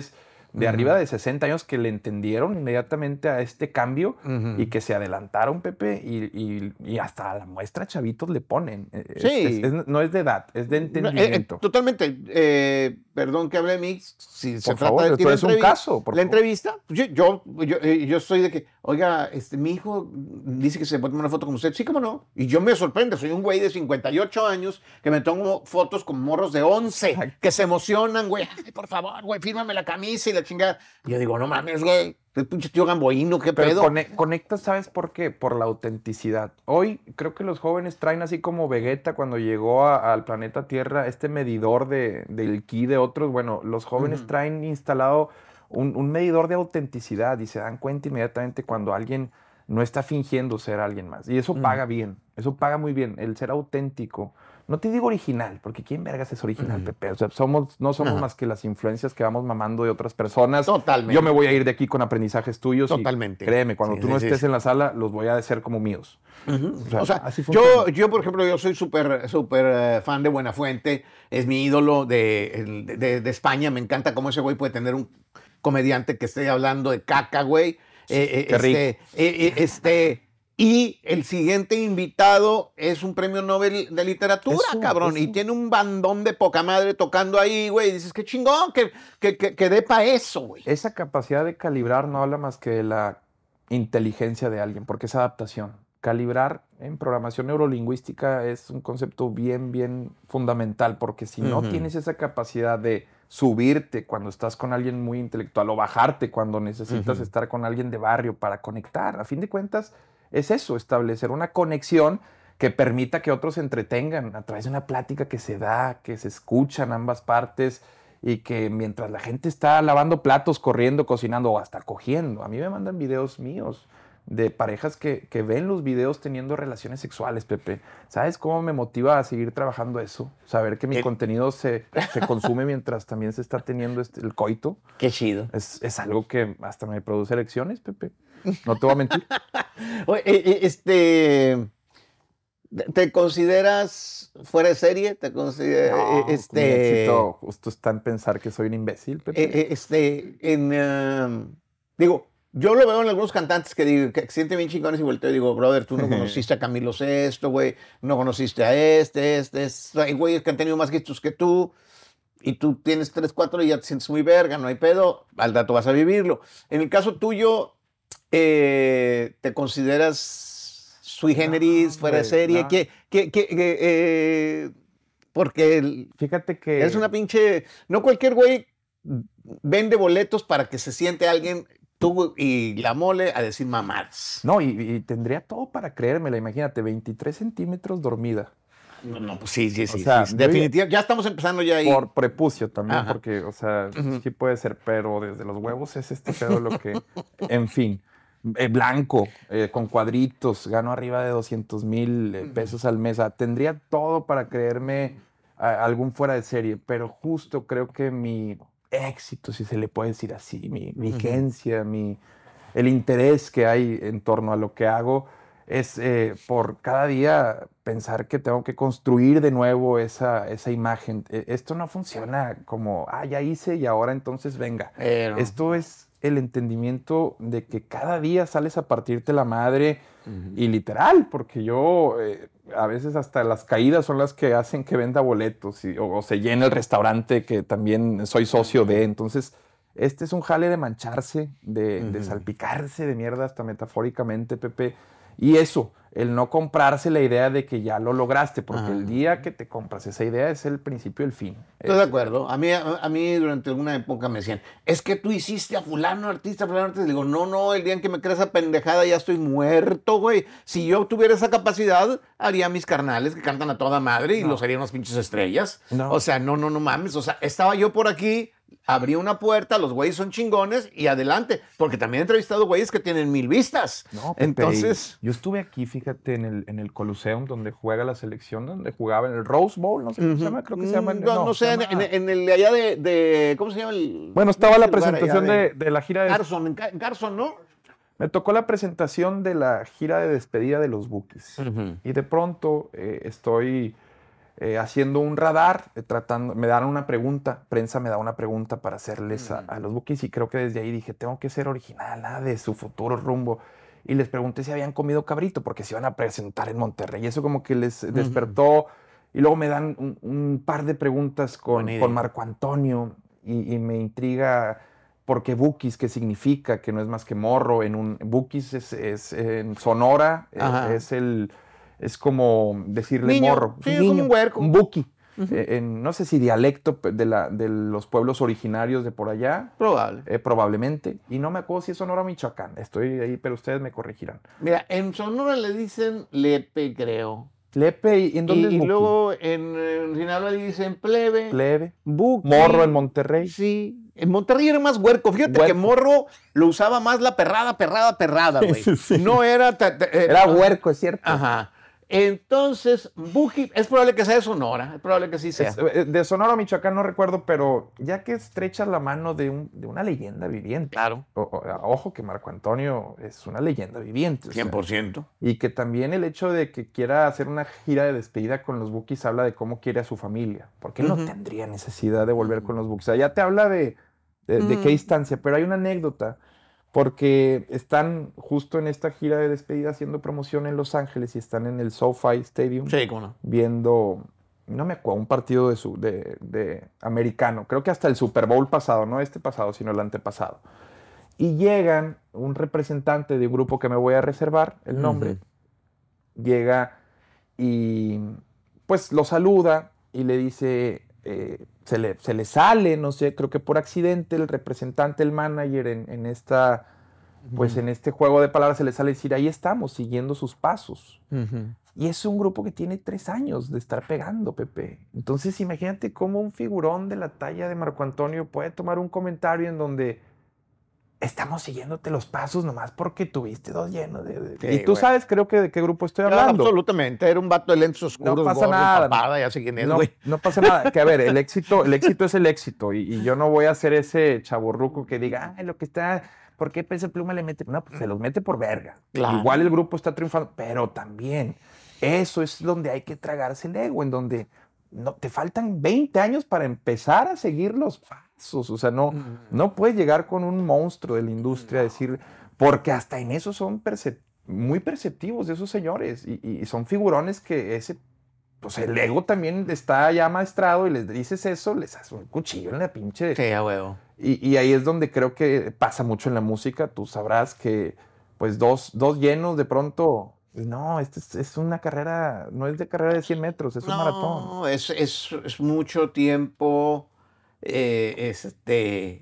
de
uh-huh.
arriba de sesenta años que le entendieron inmediatamente a este cambio uh-huh. y que se adelantaron, Pepe, y, y, y hasta a la muestra chavitos le ponen.
Sí.
Es, es, es, no es de edad, es de entendimiento.
No, eh, eh, totalmente. Eh, perdón que hable de mí. Si
por
se
favor,
trata de
esto es un caso.
Por la favor. entrevista, yo, yo, yo, yo soy de que, oiga, este, mi hijo dice que se puede tomar una foto con usted. Sí, cómo no. Y yo me sorprende. Soy un güey de cincuenta y ocho años que me tomo fotos con morros de once Ay. que se emocionan, güey. Ay, por favor, güey, fírmame la camisa y la chingada. Y yo digo, no mames, güey. El pinche tío gamboíno, ¿qué
Pero
pedo?
Conecta, conecta, ¿sabes por qué? Por la autenticidad. Hoy creo que los jóvenes traen así como Vegeta cuando llegó a, al planeta Tierra, este medidor de, del ki de otros. Bueno, los jóvenes uh-huh. traen instalado un, un medidor de autenticidad y se dan cuenta inmediatamente cuando alguien no está fingiendo ser alguien más. Y eso uh-huh. paga bien, eso paga muy bien, el ser auténtico. No te digo original, porque ¿quién vergas es original, uh-huh. Pepe? O sea, somos, no somos uh-huh. más que las influencias que vamos mamando de otras personas.
Totalmente.
Yo me voy a ir de aquí con aprendizajes tuyos.
Totalmente.
Y créeme, cuando sí, tú no sí, estés sí. en la sala, los voy a hacer como míos.
Uh-huh. O sea, o sea así yo, yo, por ejemplo, yo soy súper súper uh, fan de Buenafuente. Es mi ídolo de, de, de España. Me encanta cómo ese güey puede tener un comediante que esté hablando de caca, güey. Eh,
Qué
este,
rico.
Eh, eh, este... Y el siguiente invitado es un premio Nobel de literatura, eso, cabrón. Eso. Y tiene un bandón de poca madre tocando ahí, güey. Y dices, qué chingón, que, que, que, que dé pa' eso, güey.
Esa capacidad de calibrar no habla más que de la inteligencia de alguien, porque es adaptación. Calibrar en programación neurolingüística es un concepto bien, bien fundamental, porque si no uh-huh. tienes esa capacidad de subirte cuando estás con alguien muy intelectual o bajarte cuando necesitas uh-huh. estar con alguien de barrio para conectar, a fin de cuentas, es eso, establecer una conexión que permita que otros se entretengan a través de una plática que se da, que se escuchan ambas partes y que mientras la gente está lavando platos, corriendo, cocinando o hasta cogiendo. A mí me mandan videos míos de parejas que, que ven los videos teniendo relaciones sexuales, Pepe. ¿Sabes cómo me motiva a seguir trabajando eso? Saber que mi ¿Qué? contenido se, se consume mientras también se está teniendo este, el coito.
Qué chido.
Es, es algo que hasta me produce erecciones, Pepe. No te voy a mentir.
Oye, este, ¿te consideras fuera de serie? ¿Te consideras,
no,
este,
mi éxito justo está en pensar que soy un imbécil, Pepe.
Este, en, uh, digo, yo lo veo en algunos cantantes que, digo, que se sienten bien chingones y volteo y digo, brother, tú no conociste a Camilo Sesto, güey, no conociste a este, este, este, hay güeyes que han tenido más éxitos que tú. Y tú tienes tres, cuatro y ya te sientes muy verga, no hay pedo, al rato vas a vivirlo. En el caso tuyo, eh, ¿te consideras sui generis, no, fuera de serie? No. ¿Qué, qué, qué, qué, eh, porque el,
fíjate que
es una pinche... No cualquier güey vende boletos para que se siente alguien, tú y la mole, a decir mamadas.
No, y, y tendría todo para creérmela. Imagínate, veintitrés centímetros dormida.
No, no, pues sí, sí, sí.
O sea,
sí. Definitivamente, ya estamos empezando ya ahí.
Por prepucio también,
Ajá.
porque, o sea,
Ujú.
sí puede ser, pero desde los huevos es este pedo lo que... En fin, eh, blanco, eh, con cuadritos, gano arriba de doscientos mil eh, pesos al mes. O sea, tendría todo para creerme a, algún fuera de serie, pero justo creo que mi éxito, si se le puede decir así, mi vigencia, uh-huh. mi, el interés que hay en torno a lo que hago, es eh, por cada día pensar que tengo que construir de nuevo esa, esa imagen. Eh, esto no funciona como, ah, ya hice y ahora entonces venga.
Pero...
Esto es el entendimiento de que cada día sales a partirte la madre uh-huh. y literal, porque yo eh, a veces hasta las caídas son las que hacen que venda boletos y, o, o se llene el restaurante que también soy socio de. Entonces, este es un jale de mancharse, de, uh-huh. de salpicarse de mierda hasta metafóricamente, Pepe. Y eso, el no comprarse la idea de que ya lo lograste, porque ah. el día que te compras esa idea es el principio del fin.
Estoy de acuerdo. A mí, a, a mí durante alguna época me decían, es que tú hiciste a fulano artista, fulano artista. Le digo, no, no, el día en que me creas esa pendejada ya estoy muerto, güey. Si yo tuviera esa capacidad, haría mis carnales que cantan a toda madre y no. los haría unas pinches estrellas. No. O sea, no, no, no mames. O sea, estaba yo por aquí... Abrí una puerta, los güeyes son chingones y adelante. Porque también he entrevistado güeyes que tienen mil vistas.
No, Pepe, entonces... Yo estuve aquí, fíjate, en el, en el Coliseum donde juega la selección, donde jugaba en el Rose Bowl, no sé cómo uh-huh. se llama, creo que se llama...
No, no, no sé, llama... en, en el de allá de, de... ¿Cómo se llama el...?
Bueno, estaba la presentación de, de, de la gira de...
Carson, en Carson, ¿no?
Me tocó la presentación de la gira de despedida de los Bookies. Uh-huh. Y de pronto eh, estoy... eh, haciendo un radar, eh, tratando, me dan una pregunta, prensa me da una pregunta para hacerles a, a los Bukis y creo que desde ahí dije, tengo que ser original, nada de su futuro rumbo. Y les pregunté si habían comido cabrito porque se iban a presentar en Monterrey. Y eso como que les uh-huh. despertó. Y luego me dan un, un par de preguntas con, con Marco Antonio y, y me intriga porque Bukis, ¿qué significa? Que no es más que morro. En un Bukis es, es en Sonora, eh, es el... Es como decirle
niño,
morro.
Sí,
un
es
niño,
como un huerco.
Un buki.
Uh-huh.
Eh, en, no sé si dialecto de, la, de los pueblos originarios de por allá.
Probable.
Eh, probablemente. Y no me acuerdo si es Sonora o Michoacán. Estoy ahí, pero ustedes me corregirán.
Mira, en Sonora le dicen lepe, creo.
Lepe, ¿y en dónde
y,
es buki?
Y luego en, en Sinaloa le dicen plebe.
Plebe.
Buki.
Morro en Monterrey.
Sí. En Monterrey era más huerco. Fíjate huerco. Que morro lo usaba más la perrada, perrada, perrada, güey. Sí, sí. No era... Te, te, eh,
era huerco, es cierto.
Ajá. Entonces, Buki, es probable que sea de Sonora, es probable que sí sea.
Es, de Sonora a Michoacán no recuerdo, pero ya que estrechas la mano de, un, de una leyenda viviente.
Claro.
O, o, ojo que Marco Antonio es una leyenda viviente.
cien por ciento.
O sea, y que también el hecho de que quiera hacer una gira de despedida con los Bukis habla de cómo quiere a su familia. Porque él uh-huh. no tendría necesidad de volver uh-huh. con los Bukis. O sea, ya te habla de, de, uh-huh. de qué distancia, pero hay una anécdota. Porque están justo en esta gira de despedida haciendo promoción en Los Ángeles y están en el SoFi Stadium
sí, ¿cómo no?
Viendo, no me acuerdo, un partido de, su, de, de americano. Creo que hasta el Super Bowl pasado, no este pasado, sino el antepasado. Y llegan un representante de un grupo que me voy a reservar el nombre. Uh-huh. Llega y pues lo saluda y le dice... Eh, se, le, se le sale, no sé, creo que por accidente el representante, el manager en, en esta, pues uh-huh. en este juego de palabras se le sale decir, ahí estamos, siguiendo sus pasos. Uh-huh. Y es un grupo que tiene tres años de estar pegando, Pepe. Entonces imagínate cómo un figurón de la talla de Marco Antonio puede tomar un comentario en donde estamos siguiéndote los pasos nomás porque tuviste dos llenos de... de... Sí, y tú bueno. sabes, creo que de qué grupo estoy hablando.
Claro, absolutamente, era un vato de lentes oscuros.
No pasa
gordo,
nada.
Papada, ya sé quién es,
no, no pasa nada. Que a ver, el éxito, el éxito es el éxito. Y, y yo no voy a ser ese chavorruco que diga, ay, lo que está... ¿Por qué Peso Pluma le mete? No, pues se los mete por verga. Claro. Igual el grupo está triunfando, pero también eso es donde hay que tragarse el ego, en donde no, te faltan veinte años para empezar a seguir los pasos. O sea, no, mm. no puedes llegar con un monstruo de la industria a decir, porque hasta en eso son percep- muy perceptivos de esos señores y, y son figurones que ese, pues el ego también está ya maestrado y les dices eso, les haces un cuchillo en la pinche...
Sí, a huevo.
Y, y ahí es donde creo que pasa mucho en la música. Tú sabrás que pues dos, dos llenos de pronto... No, esto es, es una carrera, no es de carrera de cien metros, es
no,
un maratón.
No, es, es, es mucho tiempo, eh, este,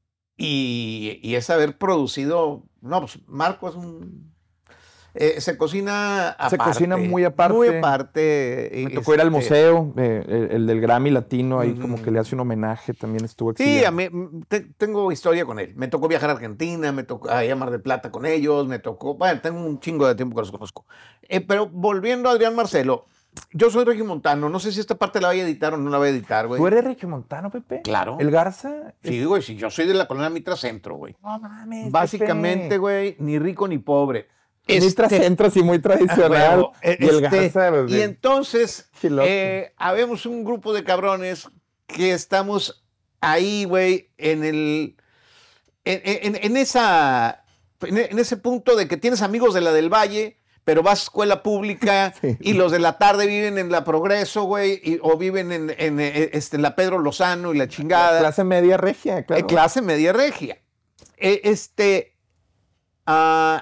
y, y es haber producido, no, pues Marco es un, eh, se cocina aparte.
Se cocina muy aparte.
Muy aparte.
Me tocó este, ir al museo, eh, el, el del Grammy Latino, ahí uh-huh. como que le hace un homenaje, también estuvo exiliado.
Sí, a mí, te, tengo historia con él. Me tocó viajar a Argentina, me tocó a Mar del Plata con ellos, me tocó, bueno, tengo un chingo de tiempo que los conozco. Eh, pero volviendo a Adrián Marcelo, yo soy regiomontano, no sé si esta parte la voy a editar o no la voy a editar, güey.
¿Tú eres regiomontano, Pepe?
Claro.
¿El Garza?
Sí, güey, sí, yo soy de la colonia Mitra Centro, güey.
No mames,
básicamente, güey, ni rico ni pobre.
Este, Mitra Centro, sí, muy tradicional. Bueno,
este,
y el Garza,
pues, y entonces, eh, habemos un grupo de cabrones que estamos ahí, güey, en el, en, en, en esa, en ese punto de que tienes amigos de la del Valle, pero vas a escuela pública sí. y los de la tarde viven en la Progreso, güey, y, o viven en, en, en, este, en la Pedro Lozano y la chingada.
La clase media regia, claro.
Eh, clase media regia. Eh, este, ah... Uh,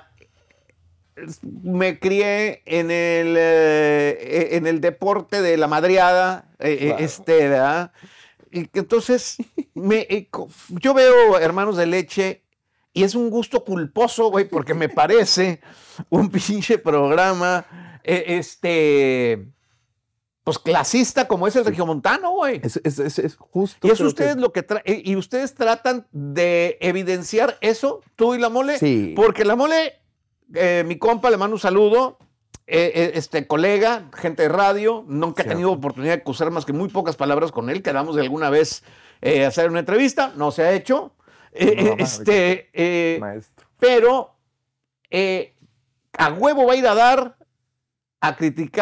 me crié en el, eh, en el deporte de la madreada, eh, claro. este, ¿verdad? Y entonces, me, eh, yo veo Hermanos de Leche y es un gusto culposo, güey, porque me parece un pinche programa, eh, este, pues clasista como es el regiomontano, güey.
Es, es, es, es justo.
Y eso ustedes que... lo que tra- y ustedes tratan de evidenciar eso, tú y la Mole,
sí.
Porque la Mole... Eh, mi compa, le mando un saludo, eh, eh, este colega, gente de radio, nunca he tenido oportunidad de cruzar más que muy pocas palabras con él, quedamos de alguna vez eh, hacer una entrevista, no se ha hecho, eh, no, eh, este, eh,
maestro.
Pero eh, a huevo va a ir a dar a criticar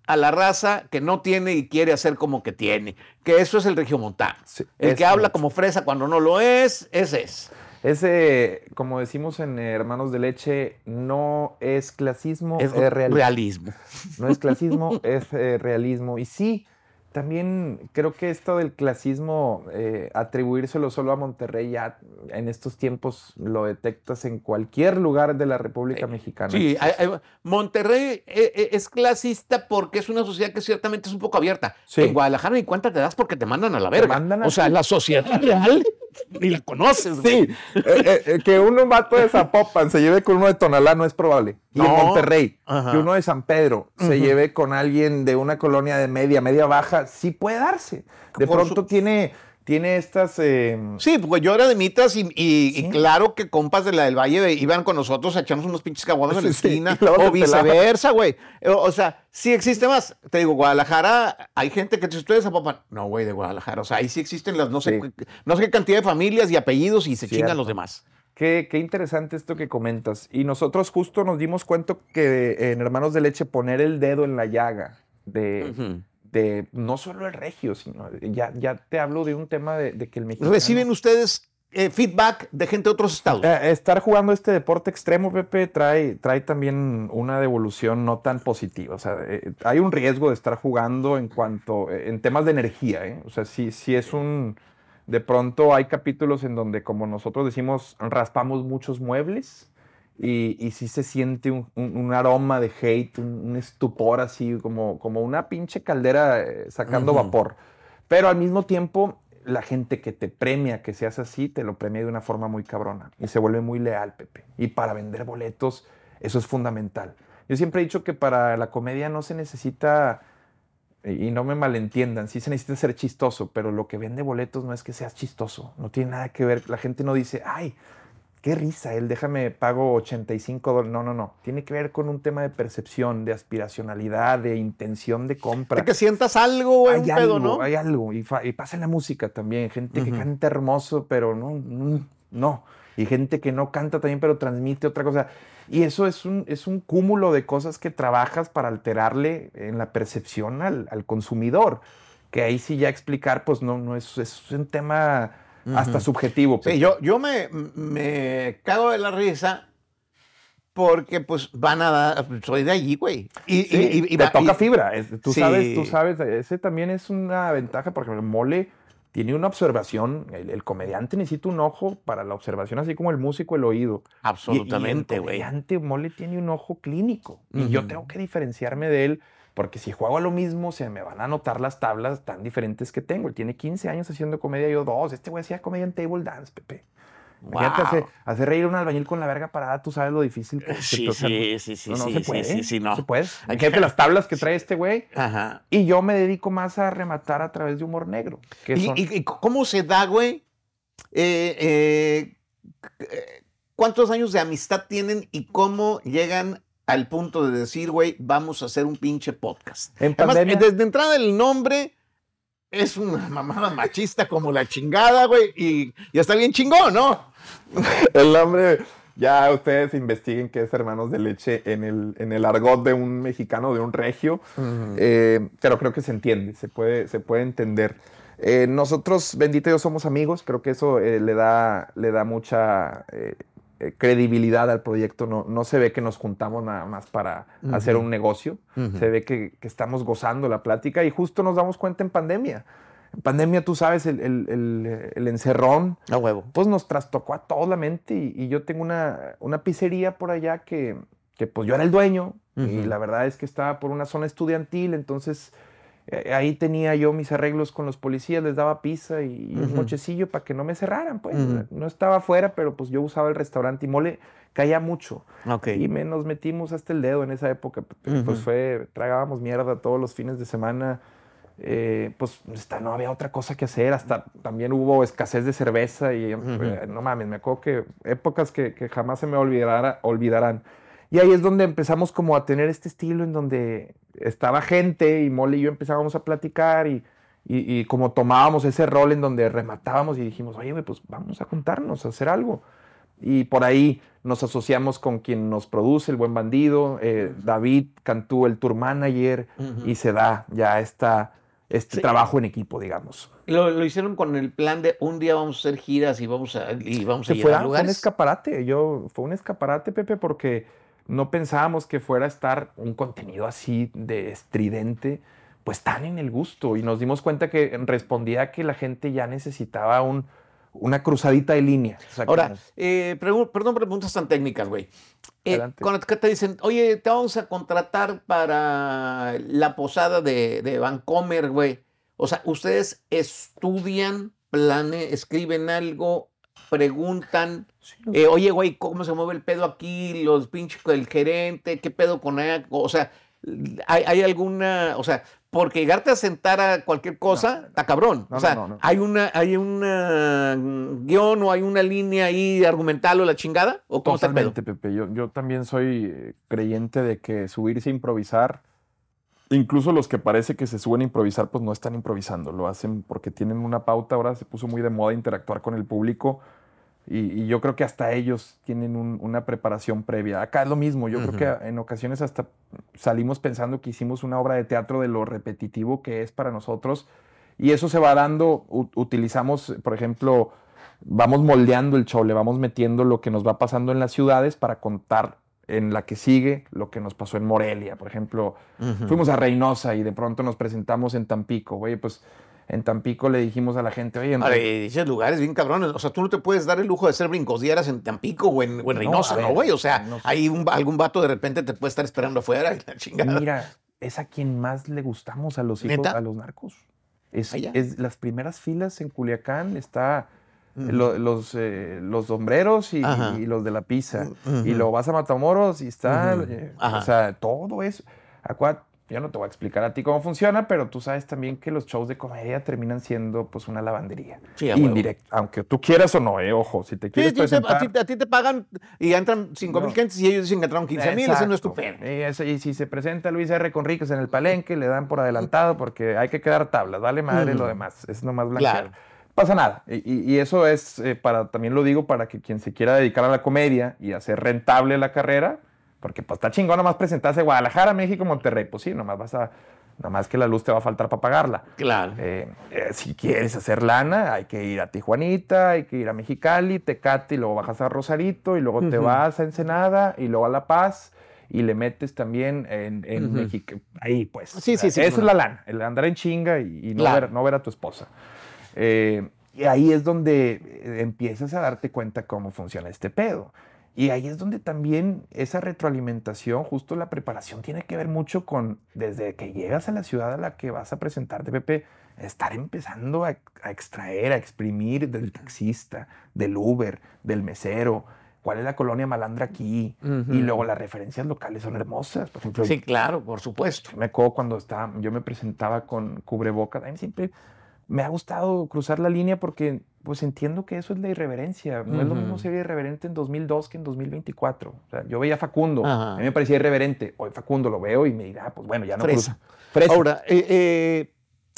a la raza que no tiene y quiere hacer como que tiene, que eso es el regiomontano.
Sí,
el
es
que habla
mucho.
como fresa cuando no lo es, ese es.
Ese, como decimos en Hermanos de Leche, no es clasismo,
Es
es, realismo.
realismo.
No es clasismo, es eh, realismo. Y sí, también creo que esto del clasismo, eh, atribuírselo solo a Monterrey, ya en estos tiempos lo detectas en cualquier lugar de la República Mexicana.
Sí,
Es-
hay- hay- Monterrey eh, eh, es clasista porque es una sociedad que ciertamente es un poco abierta.
Sí.
En Guadalajara ni cuenta te das porque te mandan a la verga.
mandan a
o sea,
ti.
la sociedad real ni la conoces.
Sí,
güey.
eh, eh, eh, que un vato de Zapopan se lleve con uno de Tonalá no es probable. Y en
No.
Monterrey,
Ajá.
que uno de San Pedro se
Ujú.
lleve con alguien de una colonia de media, media baja, sí puede darse. De
Por
pronto
su-
tiene, tiene estas... eh,
Sí, pues yo era de Mitras y, y-
Sí.
y claro que compas de la del Valle de- iban con nosotros a echarnos unos pinches caguamas en la
Sí,
esquina
y luego
o
se pelaban.
viceversa, güey. O, o sea, sí existe más. Te digo, Guadalajara, hay gente que dice, ustedes a Zapopan. No, güey, de Guadalajara. O sea, ahí sí existen las no sé,
Sí.
qué- no sé qué cantidad de familias y apellidos y se
Cierto.
chingan los demás.
Qué, qué interesante esto que comentas. Y nosotros justo nos dimos cuenta que en Hermanos de Leche poner el dedo en la llaga de,
Ujú.
de no solo el regio, sino ya, ya te hablo de un tema de, de que el mexicano...
¿Reciben ustedes eh, feedback de gente de otros estados?
Eh, estar jugando este deporte extremo, Pepe, trae, trae también una devolución no tan positiva. O sea, eh, hay un riesgo de estar jugando en cuanto, eh, en temas de energía, ¿eh? O sea, sí, sí es un... De pronto hay capítulos en donde, como nosotros decimos, raspamos muchos muebles y, y sí se siente un, un- un aroma de hate, un, un estupor así, como, como una pinche caldera eh, sacando
Ujú.
vapor. Pero al mismo tiempo, la gente que te premia que seas así, te lo premia de una forma muy cabrona y se vuelve muy leal, Pepe. Y para vender boletos, eso es fundamental. Yo siempre he dicho que para la comedia no se necesita, y no me malentiendan, sí se necesita ser chistoso, pero lo que vende boletos no es que seas chistoso, no tiene nada que ver. La gente no dice, ay, qué risa él, déjame, pago ochenta y cinco dólares. No, no, no. Tiene que ver con un tema de percepción, de aspiracionalidad, de intención de compra.
De que sientas algo, güey,
Hay
un
algo,
pedo, ¿no?
hay algo. Y, fa- y pasa en la música también. Gente que
Ujú.
canta hermoso, pero no, no, no. Y gente que no canta también, pero transmite otra cosa. Y eso es un, es un cúmulo de cosas que trabajas para alterarle en la percepción al, al consumidor. Que ahí sí ya explicar, pues no, no es, es un tema hasta
Ujú.
subjetivo.
Sí,
Pepe.
yo, yo me, me cago de la risa porque pues van a dar, soy de allí, güey. Y,
Sí,
y- y- y
te
va-
toca
y-
fibra. es- tú
Sí.
sabes, tú sabes, ese también es una ventaja, porque el mole tiene una observación, el, el comediante necesita un ojo para la observación, así como el músico el oído.
Absolutamente,
Y, y el
güey.
comediante mole tiene un ojo clínico. Y yo
Ujú.
tengo que diferenciarme de él, porque si juego a lo mismo, se me van a notar las tablas tan diferentes que tengo. Él tiene quince años haciendo comedia, yo dos. Este güey hacía comedia en table dance, Pepe. Imagínate
Wow.
hacer, hacer reír a un albañil con la verga parada, tú sabes lo difícil que es.
Sí,
o sea,
sí, sí, sí,
no, no
sí,
se
sí,
puede.
sí, sí, no.
se puede.
Hay
Imagínate
que-
las tablas que trae este güey.
Ajá.
Y yo me dedico más a rematar a través de humor negro. Que
¿Y,
son-
y- y cómo se da, güey? Eh, eh, eh, ¿Cuántos años de amistad tienen y cómo llegan al punto de decir, güey, vamos a hacer un pinche podcast?
En
Además,
pandemia-
eh, desde entrada el nombre es una mamada machista como la chingada, güey, y, y está bien chingón, ¿no?
El nombre, ya ustedes investiguen qué es Hermanos de Leche en el, en el argot de un mexicano, de un regio. Eh, pero creo que se entiende, se puede, se puede entender. Eh, nosotros, bendito Dios, somos amigos. Creo que eso eh, le, da, le da mucha eh, eh, credibilidad al proyecto. No, no se ve que nos juntamos nada más para
Ujú.
hacer un negocio.
Ujú.
Se ve que, que estamos gozando la plática y justo nos damos cuenta en pandemia. En pandemia, tú sabes, el, el, el, el encerrón,
A huevo.
pues nos trastocó a todos la mente y, y yo tengo una, una pizzería por allá que, que pues yo era el dueño y
Ujú.
la verdad es que estaba por una zona estudiantil, entonces eh, ahí tenía yo mis arreglos con los policías, les daba pizza y, y un
Ujú.
mochecillo para que no me cerraran, pues.
Ujú.
No estaba afuera, pero pues yo usaba el restaurante y mole, caía mucho.
Ok.
Y me, nos metimos hasta el dedo en esa época.
Ujú.
Pues fue, tragábamos mierda todos los fines de semana. Eh, pues está, no había otra cosa que hacer. Hasta también hubo escasez de cerveza y
Ujú.
eh, no mames, me acuerdo que épocas que, que jamás se me olvidara, olvidarán. Y ahí es donde empezamos como a tener este estilo en donde estaba gente y Mole y yo empezábamos a platicar y, y, y como tomábamos ese rol en donde rematábamos y dijimos, oye, güey, pues vamos a juntarnos, a hacer algo. Y por ahí nos asociamos con quien nos produce, El Buen Bandido, eh, David Cantú, el tour manager, uh-huh. y se da ya esta, este sí. trabajo en equipo, digamos.
Lo, lo hicieron con el plan de un día vamos a hacer giras y vamos a, y vamos a
que
llegar
fue,
a lugares.
Fue un escaparate, yo, fue un escaparate, Pepe, porque no pensábamos que fuera a estar un contenido así de estridente, pues tan en el gusto. Y nos dimos cuenta que respondía a que la gente ya necesitaba un... una cruzadita de línea.
O sea, ahora, eh, pregun- perdón por preguntas tan técnicas, güey. Eh, cuando te dicen, oye, te vamos a contratar para la posada de, de Vancomer, güey. O sea, ustedes estudian, plane, escriben algo, preguntan, sí, no. eh, oye, güey, ¿cómo se mueve el pedo aquí? Los pinches, el gerente, ¿qué pedo con él? O sea, ¿hay, hay alguna, o sea, porque llegarte a sentar a cualquier cosa, está no, cabrón. No, o sea, no, no, no. hay una, hay una guión o hay una línea ahí argumental o la chingada, ¿o cómo
Totalmente, Pepe. Yo, yo también soy creyente de que subirse a improvisar, incluso los que parece que se suben a improvisar, pues no están improvisando, lo hacen porque tienen una pauta. Ahora se puso muy de moda interactuar con el público. Y, y yo creo que hasta ellos tienen un, una preparación previa. Acá es lo mismo. Yo uh-huh. creo que en ocasiones hasta salimos pensando que hicimos una obra de teatro de lo repetitivo que es para nosotros. Y eso se va dando. U- utilizamos, por ejemplo, vamos moldeando el show, le vamos metiendo lo que nos va pasando en las ciudades para contar en la que sigue lo que nos pasó en Morelia. Por ejemplo, uh-huh. fuimos a Reynosa y de pronto nos presentamos en Tampico. Oye, pues... En Tampico le dijimos a la gente, oye...
En esos lugares bien cabrones. O sea, tú no te puedes dar el lujo de hacer brincosieras en Tampico o en, o en Reynosa, ¿no, güey? ¿no, o sea, no sé. Hay un, algún vato de repente te puede estar esperando afuera y la chingada.
Mira, es a quien más le gustamos a los hijos, ¿neta? A los narcos. Es, es las primeras filas en Culiacán está... Uh-huh. Lo, los, eh, los sombreros y, y los de la pizza. Uh-huh. Y luego vas a Matamoros y está... Uh-huh. eh, o sea, todo eso. Acuérdate. Yo no te voy a explicar a ti cómo funciona, pero tú sabes también que los shows de comedia terminan siendo pues una lavandería. Sí, indirecta. Aunque tú quieras o no, eh, ojo, si te quieres sí, presentar...
A ti, a ti te pagan y entran cinco mil no. gentes y ellos dicen que entraron quince mil, eso no es tu pedo.
Y, eso, y si se presenta Luis R. Conríquez en el Palenque, le dan por adelantado porque hay que quedar tablas, dale madre mm. lo demás, es nomás blanquear. Claro. Pasa nada. Y, y eso es, eh, para también lo digo, para que quien se quiera dedicar a la comedia y hacer rentable la carrera... Porque pues está chingón nomás presentarse Guadalajara, México, Monterrey. Pues sí, nomás vas a... Nomás que la luz te va a faltar para pagarla.
Claro.
Eh, eh, si quieres hacer lana, hay que ir a Tijuanita, hay que ir a Mexicali, Tecate, y luego bajas a Rosarito, y luego uh-huh. te vas a Ensenada, y luego a La Paz, y le metes también en, en uh-huh. México. Ahí, pues.
Sí, sí, sí.
Esa es la lana, el andar en chinga y, y no, claro. ver, no ver a tu esposa. Eh, y ahí es donde empiezas a darte cuenta cómo funciona este pedo. Y ahí es donde también esa retroalimentación, justo la preparación, tiene que ver mucho con, desde que llegas a la ciudad a la que vas a presentarte, Pepe, estar empezando a, a extraer, a exprimir del taxista, del Uber, del mesero, cuál es la colonia malandra aquí, uh-huh. y luego las referencias locales son hermosas. Por ejemplo,
sí, claro, por supuesto.
Me acuerdo cuando estaba, yo me presentaba con cubrebocas, a mí siempre me ha gustado cruzar la línea porque pues entiendo que eso es la irreverencia. No uh-huh. es lo mismo ser irreverente en dos mil dos que en dos mil veinticuatro. O sea, yo veía a Facundo, uh-huh. a mí me parecía irreverente. Hoy Facundo lo veo y me dirá, ah, pues bueno, ya no
Fresa.
cruzo. Fresa.
Ahora, eh, eh,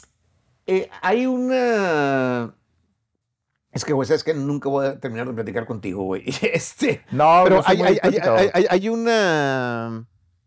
eh, hay una... Es que, güey, sabes que nunca voy a terminar de platicar contigo, güey. Este,
no,
pero
no
hay, hay, hay, hay, hay, hay una...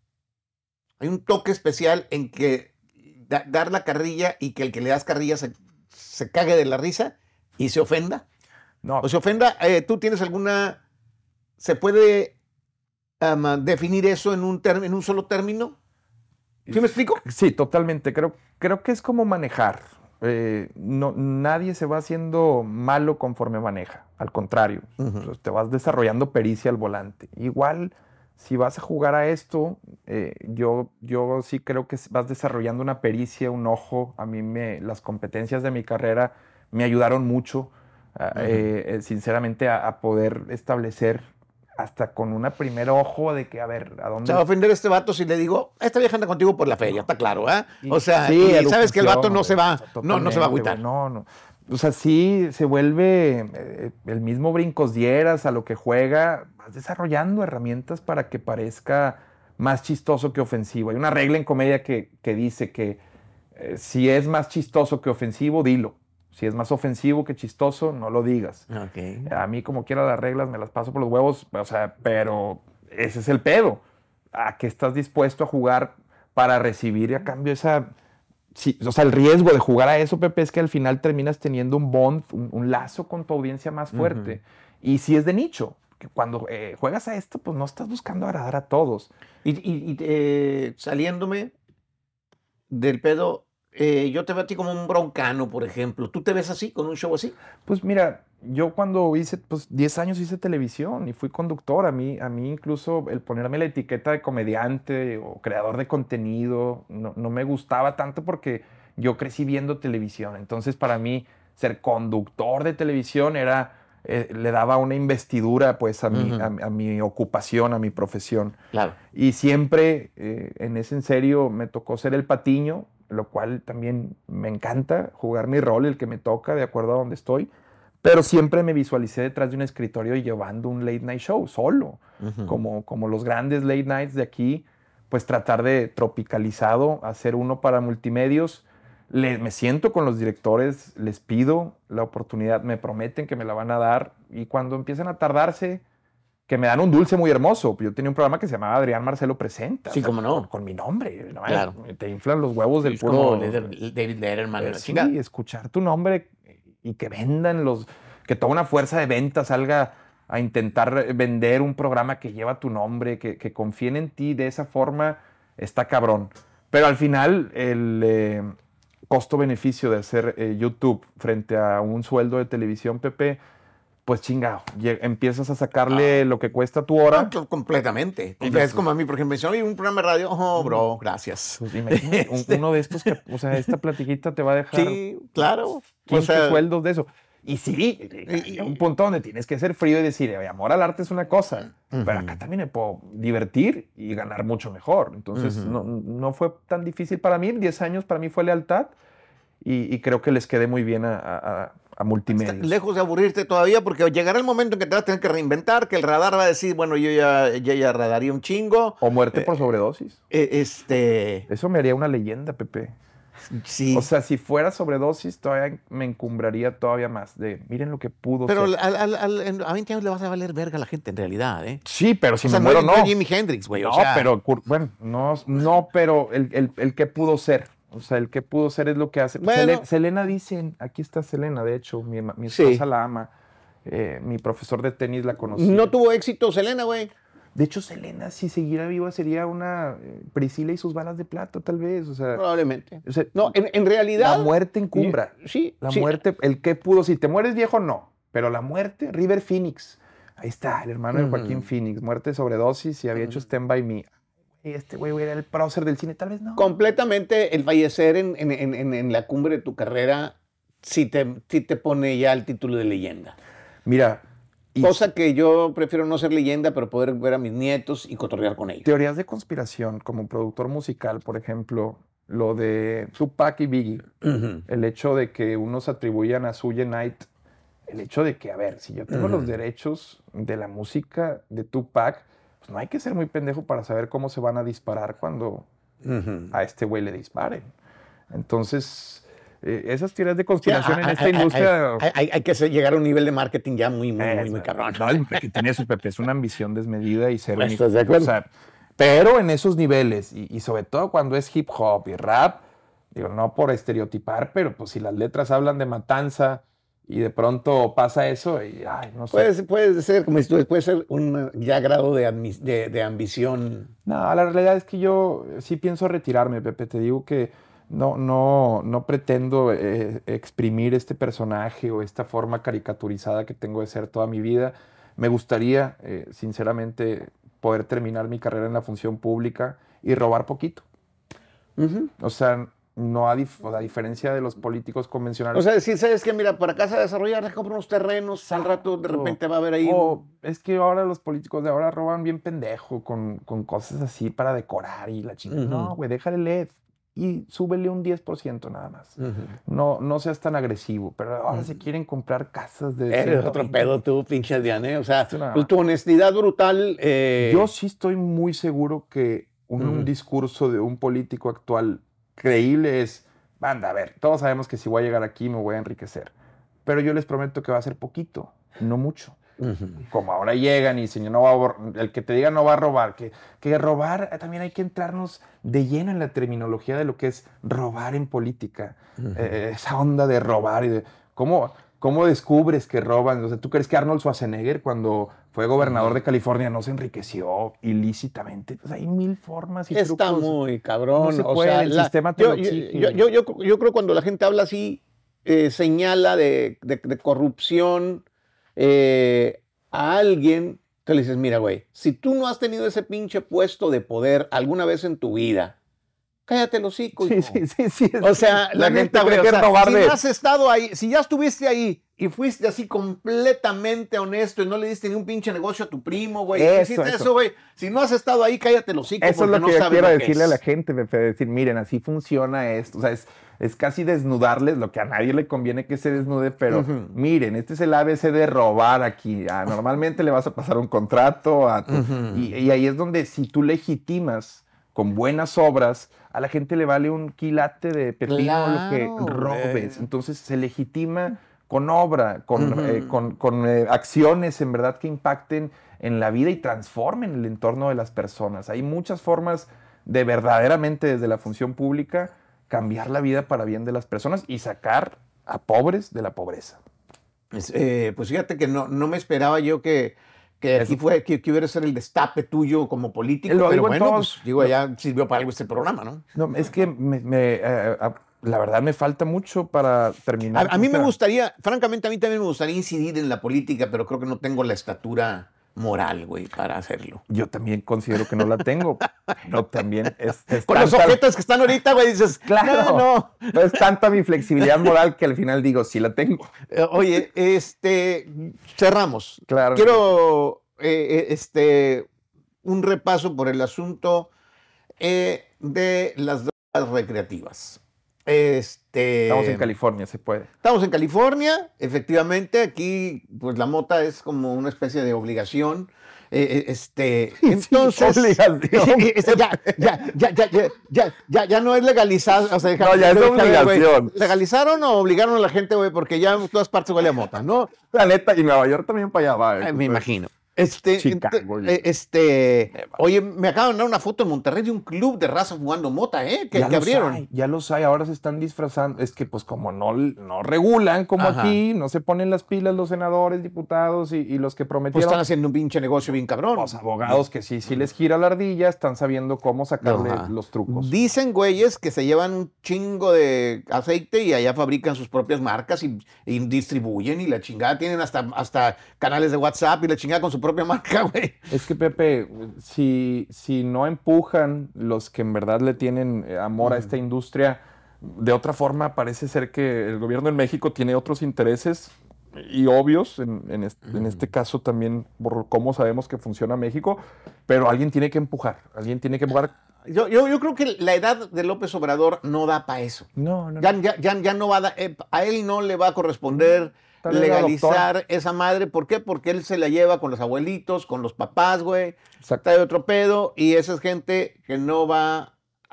Hay un toque especial en que da, dar la carrilla y que el que le das carrilla se, se cague de la risa y se ofenda.
No.
O se ofenda. Eh, ¿Tú tienes alguna... ¿Se puede um, definir eso en un, term, en un solo término? ¿Sí me explico?
Sí, totalmente. Creo, creo que es como manejar. Eh, no, nadie se va haciendo malo conforme maneja. Al contrario, uh-huh. te vas desarrollando pericia al volante. Igual, si vas a jugar a esto, eh, yo, yo sí creo que vas desarrollando una pericia, un ojo. A mí me, las competencias de mi carrera me ayudaron mucho, uh-huh. eh, sinceramente, a, a poder establecer hasta con una primer ojo de que, a ver, ¿a dónde?
Se va a ofender este vato si le digo, esta vieja anda contigo por la feria, está claro, ¿eh? O sea, sí, y sabes que el vato no se va, no, no se va a agüitar.
No, no. O sea, sí se vuelve eh, el mismo brincos dieras a lo que juega, vas desarrollando herramientas para que parezca más chistoso que ofensivo. Hay una regla en comedia que, que dice que eh, si es más chistoso que ofensivo, dilo. O Si es más ofensivo que chistoso, no lo digas.
Okay.
A mí, como quiera, las reglas me las paso por los huevos, o sea, pero ese es el pedo. ¿A qué estás dispuesto a jugar para recibir a cambio esa... Sí, o sea, el riesgo de jugar a eso, Pepe, es que al final terminas teniendo un bond, un, un lazo con tu audiencia más fuerte. Uh-huh. Y si es de nicho, que cuando eh, juegas a esto, pues no estás buscando agradar a todos.
Y, y, y eh, saliéndome del pedo, eh, yo te veo a ti como un broncano, por ejemplo. ¿Tú te ves así, con un show así?
Pues mira, yo cuando hice, pues diez años hice televisión y fui conductor. A mí, a mí incluso el ponerme la etiqueta de comediante o creador de contenido no, no me gustaba tanto porque yo crecí viendo televisión. Entonces para mí ser conductor de televisión era, eh, le daba una investidura pues a, uh-huh. mi, a, a mi ocupación, a mi profesión.
Claro.
Y siempre eh, en ese en serio me tocó ser el patiño, lo cual también me encanta, jugar mi rol, el que me toca, de acuerdo a donde estoy. Pero siempre me visualicé detrás de un escritorio y llevando un late night show, solo. Uh-huh. Como, como los grandes late nights de aquí, pues tratar de tropicalizado, hacer uno para multimedios. Le, me siento con los directores, les pido la oportunidad, me prometen que me la van a dar. Y cuando empiezan a tardarse, que me dan un dulce muy hermoso. Yo tenía un programa que se llamaba Adrián Marcelo Presenta.
Sí, o sea, cómo no.
Con, con mi nombre. ¿No?
Claro.
Te inflan los huevos del
sí,
puro...
Como David Letterman.
Eh, sí, escuchar tu nombre y que vendan los... Que toda una fuerza de venta salga a intentar vender un programa que lleva tu nombre, que, que confíen en ti de esa forma, está cabrón. Pero al final, el eh, costo-beneficio de hacer eh, YouTube frente a un sueldo de televisión, Pepe... Pues chingado, empiezas a sacarle ah. lo que cuesta tu hora.
No, completamente. Es como a mí, por ejemplo, me dicen, oye, un programa de radio, oh, bro, gracias.
Pues imagínate, un, uno de estos, que, o sea, esta platiquita te va a dejar...
Sí, claro.
quince o sea, sueldos de eso. Y sí, hay un punto donde tienes que ser frío y decir, amor al arte es una cosa, uh-huh. pero acá también me puedo divertir y ganar mucho mejor. Entonces, uh-huh. no, no fue tan difícil para mí. diez años para mí fue lealtad y, y creo que les quedé muy bien a... a a multimedios.
Está lejos de aburrirte todavía porque llegará el momento en que te vas a tener que reinventar, que el radar va a decir, bueno, yo ya, ya, ya radaría un chingo.
O muerte eh, por sobredosis.
Eh, este...
Eso me haría una leyenda, Pepe.
Sí.
O sea, si fuera sobredosis, todavía me encumbraría todavía más de, miren lo que pudo
pero
ser.
Pero al, al, a veinte años le vas a valer verga a la gente, en realidad, ¿eh?
Sí, pero si
o sea,
me muero,
no.
no.
No Jimi Hendrix, güey.
No,
o sea...
pero, bueno, no, no pero el, el, el que pudo ser. O sea, el que pudo ser es lo que hace.
Bueno.
Selena, Selena dice, aquí está Selena, de hecho, mi, mi esposa sí. la ama. Eh, mi profesor de tenis la conocí.
No tuvo éxito Selena, güey.
De hecho, Selena, si siguiera viva, sería una eh, Priscila y sus balas de plata, tal vez. O sea,
probablemente.
O sea,
no, en, en realidad...
La muerte encumbra.
Sí.
La
sí.
muerte, el que pudo, si te mueres viejo, no. Pero la muerte, River Phoenix. Ahí está, el hermano uh-huh. de Joaquín Phoenix. Muerte de sobredosis y había uh-huh. hecho Stand By Me. Este güey era el prócer del cine, tal vez no.
Completamente el fallecer en, en, en, en la cumbre de tu carrera sí te, sí te pone ya el título de leyenda.
Mira...
Cosa que yo prefiero no ser leyenda, pero poder ver a mis nietos y cotorrear con ellos.
Teorías de conspiración, como productor musical, por ejemplo, lo de Tupac y Biggie, uh-huh. el hecho de que unos atribuían a Suge Knight, el hecho de que, a ver, si yo tengo uh-huh. los derechos de la música de Tupac, pues no hay que ser muy pendejo para saber cómo se van a disparar cuando uh-huh. a este güey le disparen. Entonces... Eh, esas teorías de conspiración sí, en hay, esta hay, industria...
Hay, hay, hay que llegar a un nivel de marketing ya muy, muy, eh, muy, muy cabrón.
No, el que tiene su Pepe es una ambición desmedida y ser...
¿Estás de acuerdo?
O sea, pero en esos niveles, y, y sobre todo cuando es hip hop y rap, digo, no por estereotipar, pero pues si las letras hablan de matanza y de pronto pasa eso, y ay, no sé.
Puede, puede ser, como dices tú, puede ser un ya grado de, de, de ambición.
No, la realidad es que yo sí pienso retirarme, Pepe. Te digo que No, no, no pretendo eh, exprimir este personaje o esta forma caricaturizada que tengo de ser toda mi vida. Me gustaría, eh, sinceramente, poder terminar mi carrera en la función pública y robar poquito. Uh-huh. O sea, no a, dif- a diferencia de los políticos convencionales.
O sea, si sabes que, mira, para acá se desarrollar, compra unos terrenos, al rato de repente va a haber ahí...
Oh, es que ahora los políticos de ahora roban bien pendejo con, con cosas así para decorar y la chingada. Uh-huh. No, güey, déjale L E D. Y súbele un diez por ciento nada más. Uh-huh. No, no seas tan agresivo. Pero ahora uh-huh. se quieren comprar casas de...
Eres otro pedo tú, pinche Diane. O sea, tu honestidad brutal... Eh...
Yo sí estoy muy seguro que un, uh-huh. un discurso de un político actual creíble es banda, a ver, todos sabemos que si voy a llegar aquí me voy a enriquecer. Pero yo les prometo que va a ser poquito, no mucho. Uh-huh. Como ahora llegan y dicen, no va a, el que te diga no va a robar. Que, que robar, también hay que entrarnos de lleno en la terminología de lo que es robar en política. Uh-huh. Eh, esa onda de robar y de cómo, cómo descubres que roban. O sea, ¿tú crees que Arnold Schwarzenegger cuando fue gobernador uh-huh. de California no se enriqueció ilícitamente? Pues hay mil formas y
Está
trucos.
muy cabrón.
No se
o
puede,
sea,
el
la,
sistema te
yo,
lo exige.
Yo, yo, yo, yo, yo creo cuando la gente habla así, eh, señala de, de, de corrupción eh, a alguien, que le dices, mira, güey, si tú no has tenido ese pinche puesto de poder alguna vez en tu vida, cállate el hocico.
Sí, sí, sí, sí.
O sea, la, la gente cree que es
robar de...
Si no has estado ahí, si ya estuviste ahí y fuiste así completamente honesto y no le diste ni un pinche negocio a tu primo, güey.
Eso,
eso, eso, güey. Si no has estado ahí, cállate el hocico.
Eso es lo
no
que yo quiero
lo
decirle a la gente, Pepe, decir, miren, así funciona esto. O sea, es, es casi desnudarles lo que a nadie le conviene que se desnude, pero uh-huh. miren, este es el A B C de robar aquí. Ah, normalmente le vas a pasar un contrato a tu, uh-huh. y, y ahí es donde si tú legitimas con buenas obras, a la gente le vale un quilate de pepino claro, lo que robes. Entonces se legitima con obra, con, uh-huh. eh, con, con eh, acciones en verdad que impacten en la vida y transformen el entorno de las personas. Hay muchas formas de verdaderamente desde la función pública cambiar la vida para bien de las personas y sacar a pobres de la pobreza.
Pues, eh, pues fíjate que no, no me esperaba yo que, que aquí fue, que, que hubiera ser el destape tuyo como político,
lo
pero
digo
bueno,
todos,
pues, digo, ya sirvió para algo este programa, ¿no?
No, es que me, me, eh, la verdad me falta mucho para terminar.
A, a mí me gustaría, francamente, a mí también me gustaría incidir en la política, pero creo que no tengo la estatura moral, güey, para hacerlo.
Yo también considero que no la tengo, pero también es... es
Con
tanta...
los objetos que están ahorita, güey, dices,
claro,
no, no.
no es tanta mi flexibilidad moral que al final digo, sí la tengo.
Eh, oye, este, cerramos.
Claro.
Quiero, eh, este, un repaso por el asunto eh, de las drogas recreativas. Este,
estamos en California, se puede.
Estamos en California, efectivamente, aquí pues la mota es como una especie de obligación. Eh, este, entonces,
sí, obligación.
Este, ya, ya, ya, ya, ya, ya, ya, ya no es legalizado. O sea, deja,
no, ya es obligación.
Wey, ¿legalizaron o obligaron a la gente, güey? Porque ya en todas partes huele a mota, ¿no?
La neta, y Nueva York también para allá va.
Eh, me imagino. Este,
Chicago,
este, oye, me acaban de dar una foto en Monterrey de un club de raza jugando mota, ¿eh? Que,
ya
que
los
abrieron.
Hay, ya los hay, ahora se están disfrazando. Es que, pues, como no, no regulan, como Ajá. aquí, no se ponen las pilas los senadores, diputados y, y los que prometieron.
Pues están haciendo un pinche negocio bien cabrón.
Los abogados que sí, sí les gira la ardilla, están sabiendo cómo sacarle Ajá. los trucos.
Dicen, güeyes, que se llevan un chingo de aceite y allá fabrican sus propias marcas y, y distribuyen y la chingada. Tienen hasta, hasta canales de WhatsApp y la chingada con su propia marca, güey.
Es que, Pepe, si, si no empujan los que en verdad le tienen amor uh-huh. a esta industria, de otra forma parece ser que el gobierno en México tiene otros intereses y obvios, en, en, este, uh-huh. en este caso también por cómo sabemos que funciona México, pero alguien tiene que empujar, alguien tiene que empujar.
Yo, yo, yo creo que la edad de López Obrador no da para eso.
No, no,
ya,
no.
Ya, ya, ya no va a dar, eh, a él no le va a corresponder legalizar esa madre. ¿Por qué? Porque él se la lleva con los abuelitos, con los papás, güey. Está de otro pedo y esa es gente que no va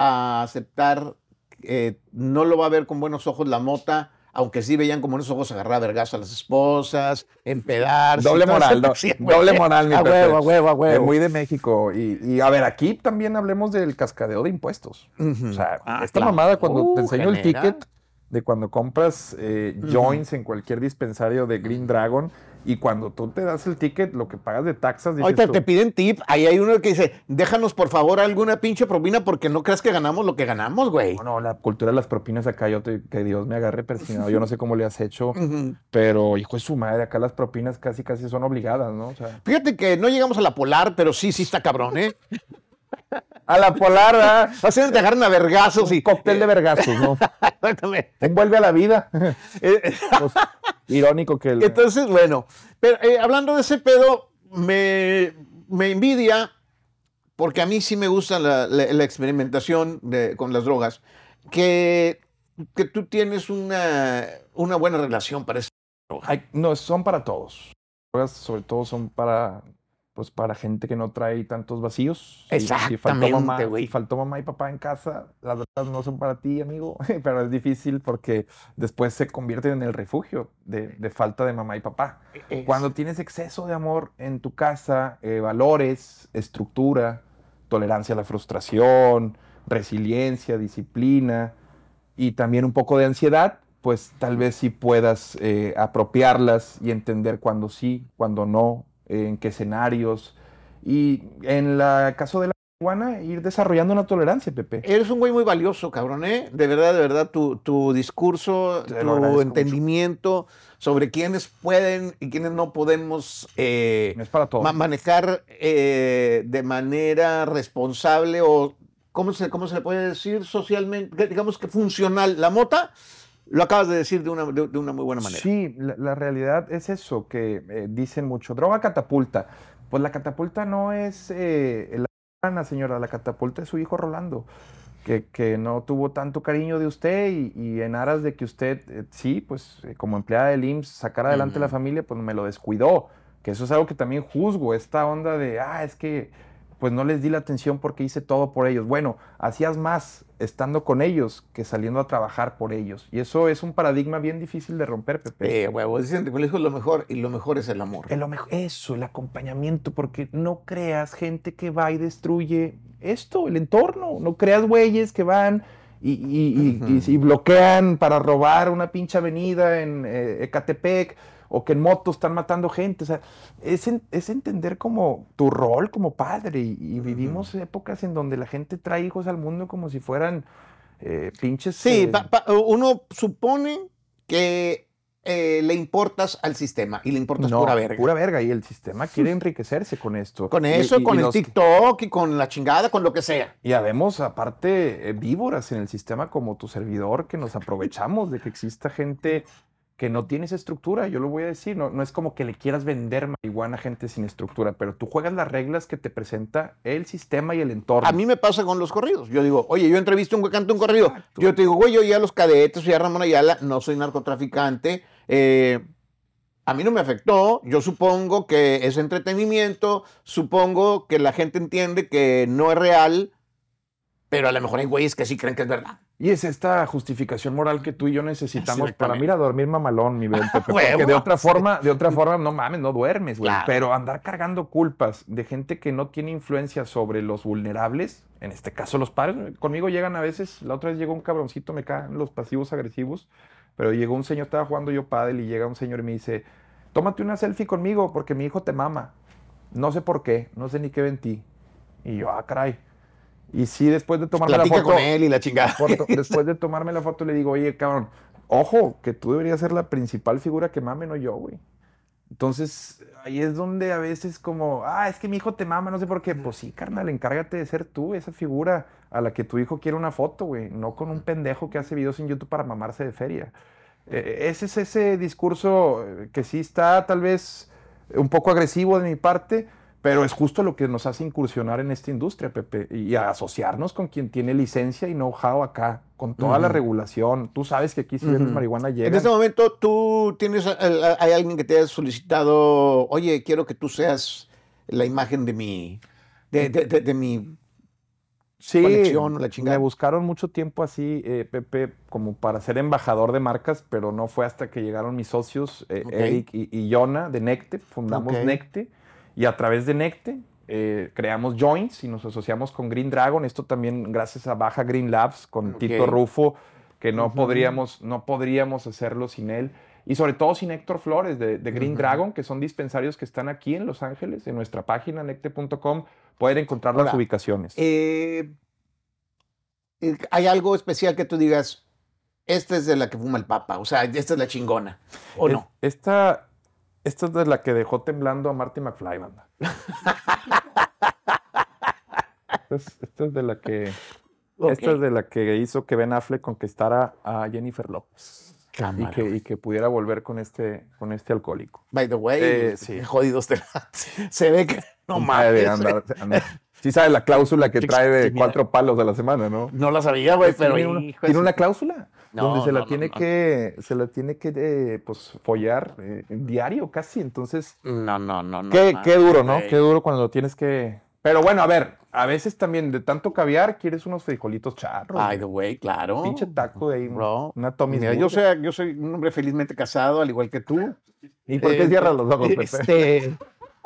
a aceptar, eh, no lo va a ver con buenos ojos la mota, aunque sí veían con buenos ojos agarrar a vergazo a las esposas, empedarse.
Doble moral, do, sí, doble moral, mi
a huevo, a huevo, a huevo.
Es muy de México. Y, y a ver, aquí también hablemos del cascadeo de impuestos. Uh-huh. O sea, ah, esta claro. mamada cuando uh, te enseño genera. el ticket de cuando compras eh, uh-huh. joints en cualquier dispensario de Green Dragon y cuando tú te das el ticket, lo que pagas de taxas...
Ahorita te piden tip, ahí hay uno que dice, déjanos por favor alguna pinche propina porque no creas que ganamos lo que ganamos, güey.
No, no, la cultura de las propinas acá, yo te, que Dios me agarre persinado, yo no sé cómo le has hecho, uh-huh. pero hijo de su madre, acá las propinas casi casi son obligadas, ¿no? O sea,
fíjate que no llegamos a la polar, pero sí, sí está cabrón, ¿eh?
A la polar, ¿verdad?
O sea, te agarran a vergazos y...
cóctel de vergazos, ¿no?
Exactamente.
Envuelve a la vida. Pues, irónico que... El...
Entonces, bueno, pero eh, hablando de ese pedo, me, me envidia, porque a mí sí me gusta la, la, la experimentación de, con las drogas, que, que tú tienes una, una buena relación para eso.
No, son para todos. Las drogas sobre todo son para... pues para gente que no trae tantos vacíos.
Exactamente,
si, si faltó mamá,
güey.
si faltó mamá y papá en casa, las verdades no son para ti, amigo. Pero es difícil porque después se convierten en el refugio de, de falta de mamá y papá.
Es-
Cuando tienes exceso de amor en tu casa, eh, valores, estructura, tolerancia a la frustración, resiliencia, disciplina y también un poco de ansiedad, pues tal vez sí puedas eh, apropiarlas y entender cuándo sí, cuándo no, eh, en qué escenarios. Y en el caso de la marihuana, ir desarrollando una tolerancia, Pepe.
Eres un güey muy valioso, cabrón, ¿eh? De verdad, de verdad, tu, tu discurso,
Te lo
tu
agradezco
entendimiento sobre quiénes pueden y quiénes no podemos eh,
Es para todo.
ma- manejar eh, de manera responsable o, ¿cómo se, cómo se le puede decir socialmente? Que digamos que funcional. La mota, lo acabas de decir de una, de, de una muy buena manera.
Sí, la, la realidad es eso, que eh, dicen mucho, droga catapulta. Pues la catapulta no es eh, la hermana, señora, la catapulta es su hijo Rolando, que, que no tuvo tanto cariño de usted y, y en aras de que usted, eh, sí, pues eh, como empleada del I M S S, sacara adelante la
Ujú.
familia, pues me lo descuidó, que eso es algo que también juzgo, esta onda de, ah, es que pues no les di la atención porque hice todo por ellos. Bueno, hacías más estando con ellos que saliendo a trabajar por ellos. Y eso es un paradigma bien difícil de romper, Pepe.
Eh, huevo, dicen que el hijo es lo mejor y lo mejor es el amor.
Es lo mejor, eso, el acompañamiento, porque no creas gente que va y destruye esto, el entorno. No creas güeyes que van y, y- y- y-
Ujú.
y bloquean para robar una pinche avenida en eh, Ecatepec o que en motos están matando gente. O sea, es, en- es entender como tu rol como padre. Y, y vivimos épocas en donde la gente trae hijos al mundo como si fueran eh, pinches.
Sí,
eh,
pa- pa- uno supone que eh, le importas al sistema y le importas
no,
pura verga.
pura verga. Y el sistema quiere enriquecerse con esto.
Con
Y-
eso,
y-
con
y
el
los que-
TikTok y con la chingada, con lo que sea.
Y habemos, aparte, eh, víboras en el sistema como tu servidor, que nos aprovechamos de que exista gente que no tiene esa estructura. Yo lo voy a decir, no, no es como que le quieras vender marihuana a gente sin estructura, pero tú juegas las reglas que te presenta el sistema y el entorno.
A mí me pasa con los corridos. Yo digo, oye, yo entrevisto a un güey que canta un corrido.
Exacto.
Yo te digo, güey, yo ya a los cadetes, ya a Ramón Ayala, no soy narcotraficante. eh, a mí no me afectó. Yo supongo que es entretenimiento. Supongo que la gente entiende que no es real. Pero a lo mejor hay güeyes que sí creen que es verdad.
Y es esta justificación moral que tú y yo necesitamos para,
Exactamente.
mira, dormir mamalón, mi bebé, Pepe,
Huevo.
porque de otra forma, de otra forma, no mames, no duermes, güey.
Claro.
Pero andar cargando culpas de gente que no tiene influencia sobre los vulnerables, en este caso los padres, conmigo llegan a veces, la otra vez llegó un cabroncito, me caen los pasivos agresivos, pero llegó un señor, estaba jugando yo pádel y llega un señor y me dice, tómate una selfie conmigo porque mi hijo te mama. No sé por qué, no sé ni qué ve en ti. Y yo, ah, caray. Y sí, después de tomarme
Platica
la foto,
con él y la chingada.
foto, después de tomarme la foto le digo, oye, cabrón, ojo, que tú deberías ser la principal figura que mame, no yo, güey. Entonces, ahí es donde a veces como, ah, es que mi hijo te mama, no sé por qué. Pues sí, carnal, encárgate de ser tú esa figura a la que tu hijo quiere una foto, güey. No con un pendejo que hace videos en YouTube para mamarse de feria. Eh, ese es ese discurso eh, que sí está tal vez un poco agresivo de mi parte, pero es justo lo que nos hace incursionar en esta industria, Pepe, y a asociarnos con quien tiene licencia y know-how acá, con toda la
Ujú.
regulación. Tú sabes que aquí si vendes
Ujú.
marihuana
En
llega.
este momento tú tienes, eh, hay alguien que te ha solicitado, oye, quiero que tú seas la imagen de mi, de, de, de- de mi,
Sí,
colección o la chingada.
me buscaron mucho tiempo así, eh, Pepe, como para ser embajador de marcas, pero no fue hasta que llegaron mis socios, eh,
Ok.
Eric y, y Yona de Necte, fundamos
Ok.
Necte, y a través de Necte eh, creamos Joints y nos asociamos con Green Dragon, esto también gracias a Baja Green Labs, con
Ok.
Tito Rufo, que no,
Ujú.
podríamos, no podríamos hacerlo sin él, y sobre todo sin Héctor Flores de, de Green
Ujú.
Dragon, que son dispensarios que están aquí en Los Ángeles, en nuestra página necte punto com, pueden encontrar las
Ahora,
ubicaciones.
eh, eh, ¿hay algo especial que tú digas, esta es de la que fuma el papa, o sea, esta es la chingona, o
Es-
no?
Esta, esta es de la que dejó temblando a Marty McFly, banda. Esta es, esta es de la que,
Ok.
esta es de la que hizo que Ben Affleck conquistara a Jennifer Lopez y
Cámara,
que,
güey.
y que pudiera volver con este, con este alcohólico.
By the way,
Eh,
qué
sí.
jodidos te la- se ve que no
Un
mames.
padre, andar- andar- Sí sabes la cláusula que
Sí,
trae de
sí, mira.
cuatro palos a la semana, ¿no?
No la sabía, güey, pero
tiene una,
hijo de
tiene
su-
una cláusula
No,
donde se la
no, no,
tiene
no.
que, se la tiene que eh, pues, follar eh, diario casi. Entonces,
No, no, no, no.
qué,
mames,
qué duro, ¿no?
güey.
Qué duro cuando lo tienes que. Pero bueno, a ver, a veces también de tanto caviar quieres unos frijolitos charros.
By the
güey.
way, claro.
Pinche taco de ahí,
Bro.
una Tommy's
Mira, yo
Burger.
soy, yo soy un hombre felizmente casado, al igual que tú.
¿Y por qué
Eh,
cierras los ojos, Pepe?
Este.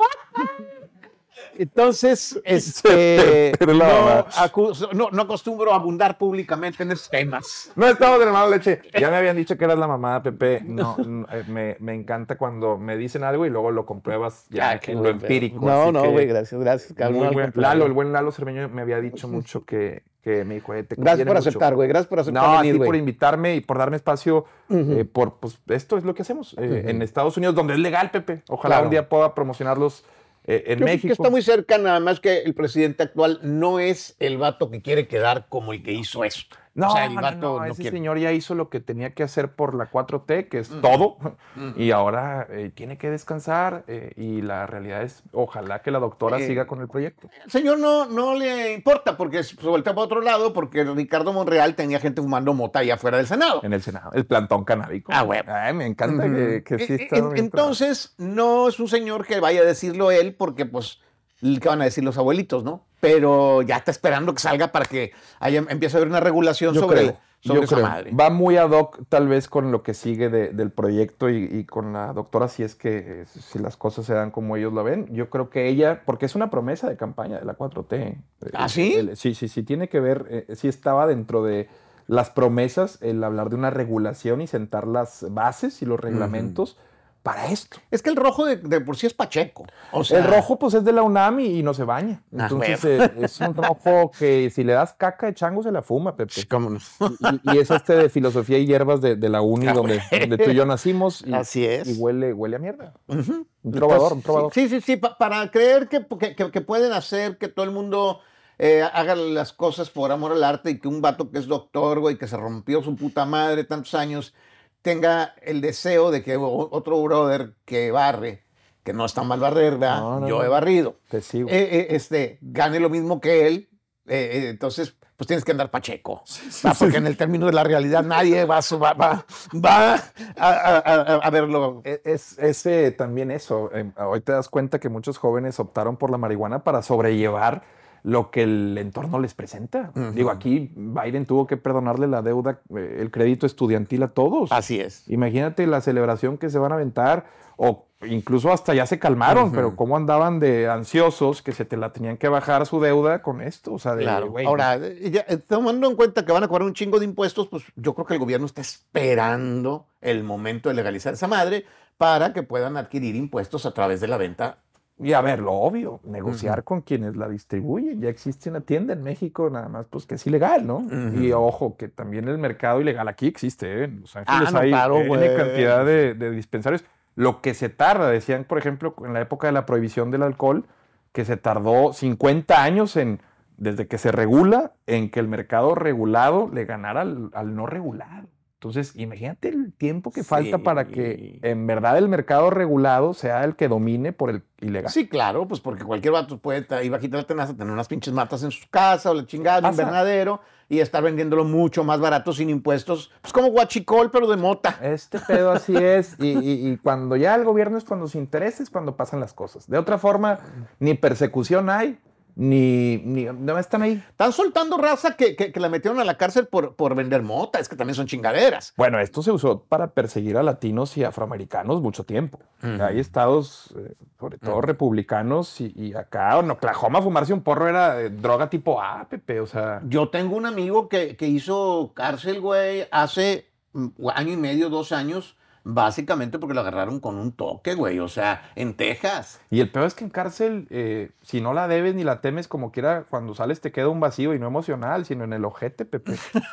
Entonces, este,
Pero la
no,
mamá.
acu- no, no acostumbro a abundar públicamente en esos temas.
No estamos de la mano leche. Ya me habían dicho que eras la mamá, Pepe. No, no, eh, me, me encanta cuando me dicen algo y luego lo compruebas ya
Ah, qué
en lo
buen pedo.
empírico.
No,
así
no,
que
güey, gracias, gracias. cabrón,
muy
al
buen-
contrario.
Lalo, el buen Lalo Cermeño me había dicho mucho que, que me dijo, eh, te
Gracias
conviene
por
mucho.
aceptar, güey. Gracias por aceptar
No, a
venir,
ti por
güey.
invitarme y por darme espacio.
Ujú.
eh, por, pues, esto es lo que hacemos eh,
Ujú.
en Estados Unidos, donde es legal, Pepe. Ojalá
Claro.
un día pueda promocionarlos eh, en
Yo creo
México.
que está muy cerca, nada más que el presidente actual no es el vato que quiere quedar como el que hizo esto.
No,
o sea, el
no,
vato
no,
no
ese
quiere.
señor ya hizo lo que tenía que hacer por la cuatro T, que es todo, y ahora eh, tiene que descansar eh, y la realidad es, ojalá que la doctora
Eh,
siga con el proyecto.
El señor no, no le importa porque se voltea para otro lado porque Ricardo Monreal tenía gente fumando mota allá afuera del Senado.
En el Senado, el plantón canábico.
Ah, bueno.
Ay, me encanta
Ujú.
que, que sí
E-
está
en-
bien
Entonces, no es un señor que vaya a decirlo él porque, pues, ¿qué van a decir los abuelitos, no? Pero ya está esperando que salga para que haya, empiece a haber una regulación
Yo
sobre,
creo,
sobre
yo
esa
creo.
madre.
Va muy ad hoc tal vez con lo que sigue de- del proyecto y, y con la doctora, si es que eh, si las cosas se dan como ellos la ven. Yo creo que ella, porque es una promesa de campaña de la cuatro T. eh,
¿Ah, sí?
el- sí, sí, sí, tiene que ver, eh, sí estaba dentro de las promesas el hablar de una regulación y sentar las bases y los reglamentos para esto.
Es que el rojo de, de por sí es Pacheco. O sea,
El rojo, pues, es de la UNAM y, y no se baña.
Ah,
Entonces,
huevo.
eh, es un rojo que si le das caca de chango se la fuma, Pepe.
¿cómo no?
Y, y es este de filosofía y hierbas de, de la uni
Ah,
donde, donde tú y yo nacimos. Y,
Así es.
Y huele, huele a mierda.
Ujú.
Un trovador, un
Entonces,
trovador.
Sí, sí, sí, pa- para creer que, que- que- que pueden hacer que todo el mundo eh, haga las cosas por amor al arte y que un vato que es doctor, güey, que se rompió su puta madre tantos años, tenga el deseo de que o- otro brother que barre, que no está mal barrer, ¿verdad?
No, no,
Yo
no.
he barrido,
Te sigo.
eh, eh, este, gane lo mismo que él, eh, eh, entonces pues tienes que andar pacheco, ¿va? Porque en el término de la realidad nadie va, a su- va, va, va a, a- a- a verlo.
E- Es, ese también eso. eh, hoy te das cuenta que muchos jóvenes optaron por la marihuana para sobrellevar lo que el entorno les presenta.
Ujú.
Digo, aquí Biden tuvo que perdonarle la deuda, eh, el crédito estudiantil a todos.
Así es.
Imagínate la celebración que se van a aventar, o incluso hasta ya se calmaron,
Ujú.
pero cómo andaban de ansiosos que se te la tenían que bajar su deuda con esto. O sea, de,
Claro.
güey,
Ahora, eh, ya, eh, tomando en cuenta que van a cobrar un chingo de impuestos, pues yo creo que el gobierno está esperando el momento de legalizar esa madre para que puedan adquirir impuestos a través de la venta.
y a ver, lo obvio, negociar
Ujú.
con quienes la distribuyen. Ya existe una tienda en México, nada más, pues que es ilegal, ¿no?
Ujú.
Y ojo, que también el mercado ilegal aquí existe, ¿eh? En Los Ángeles
Ah, no,
hay
claro,
N
güey.
cantidad de, de dispensarios. Lo que se tarda, decían, por ejemplo, en la época de la prohibición del alcohol, que se tardó cincuenta años en, desde que se regula, en que el mercado regulado le ganara al, al no regulado. Entonces, imagínate el tiempo que falta para que
Sí.
en verdad el mercado regulado sea el que domine por el ilegal.
Sí, claro, pues porque cualquier vato puede tra- ir bajita la tenaza, tener unas pinches matas en su casa o la chingada, un
Pasa.
invernadero y estar vendiéndolo mucho más barato sin impuestos, pues como guachicol, pero de mota.
Este pedo así es, y, y- y cuando ya el gobierno es cuando se interesa, es cuando pasan las cosas. De otra forma, ni persecución hay, ni, ni no están ahí.
Están soltando raza que, que, que la metieron a la cárcel por, por vender mota, es que también son chingaderas.
Bueno, esto se usó para perseguir a latinos y afroamericanos mucho tiempo.
Ujú.
Hay estados, eh, sobre todo republicanos, y, y acá en Oklahoma fumarse un porro era eh, droga tipo A, Pepe, o sea...
Yo tengo un amigo que, que hizo cárcel, güey, hace mm, año y medio, dos años, básicamente porque lo agarraron con un toque, güey, o sea, en Texas.
Y el peor es que en cárcel, eh, si no la debes ni la temes como quiera, cuando sales te queda un vacío y no emocional, sino en el ojete, Pepe.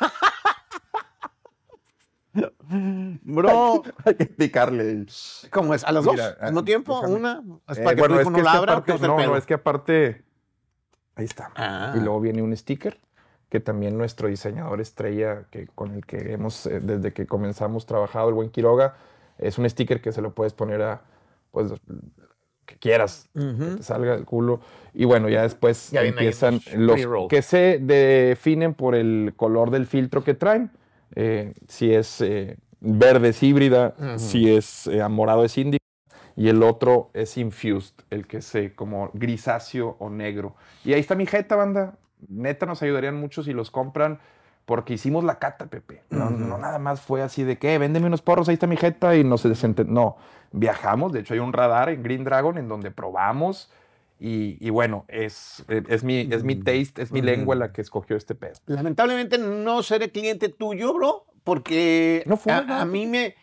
Bro,
Hay que picarle.
¿cómo es? ¿A las dos?
Mira,
¿Al mismo
ah,
tiempo?
déjame.
¿Una? ¿Es
Eh,
para que
bueno,
tu
es
hijo
que,
no
es que
labra? ¿O qué
aparte,
es el
no,
pedo?
no, es que aparte, ahí está.
Ah.
Y luego viene un sticker que también nuestro diseñador estrella, que con el que hemos, eh, desde que comenzamos trabajado, el buen Quiroga, es un sticker que se lo puedes poner a, pues, que quieras,
Ujú.
que te salga del culo. Y bueno, ya después
Ya vienen ahí
empiezan
los
los
pre-roll.
que se definen por el color del filtro que traen. Eh, si es eh, verde es híbrida,
Ujú.
si es eh, morado es índigo. Y el otro es infused, el que es eh, como grisáceo o negro. Y ahí está mi jeta, banda. Neta, nos ayudarían mucho si los compran, porque hicimos la cata, Pepe. No,
Ujú.
no nada más fue así de que, véndeme unos porros, ahí está mi jeta, y no se desente- No, viajamos. De hecho, hay un radar en Green Dragon en donde probamos. Y, y bueno, es, es, mi, es mi taste, es mi
Ujú.
lengua la que escogió este pedo.
Lamentablemente no seré cliente tuyo, bro, porque
No fumes
a,
nada,
a mí me...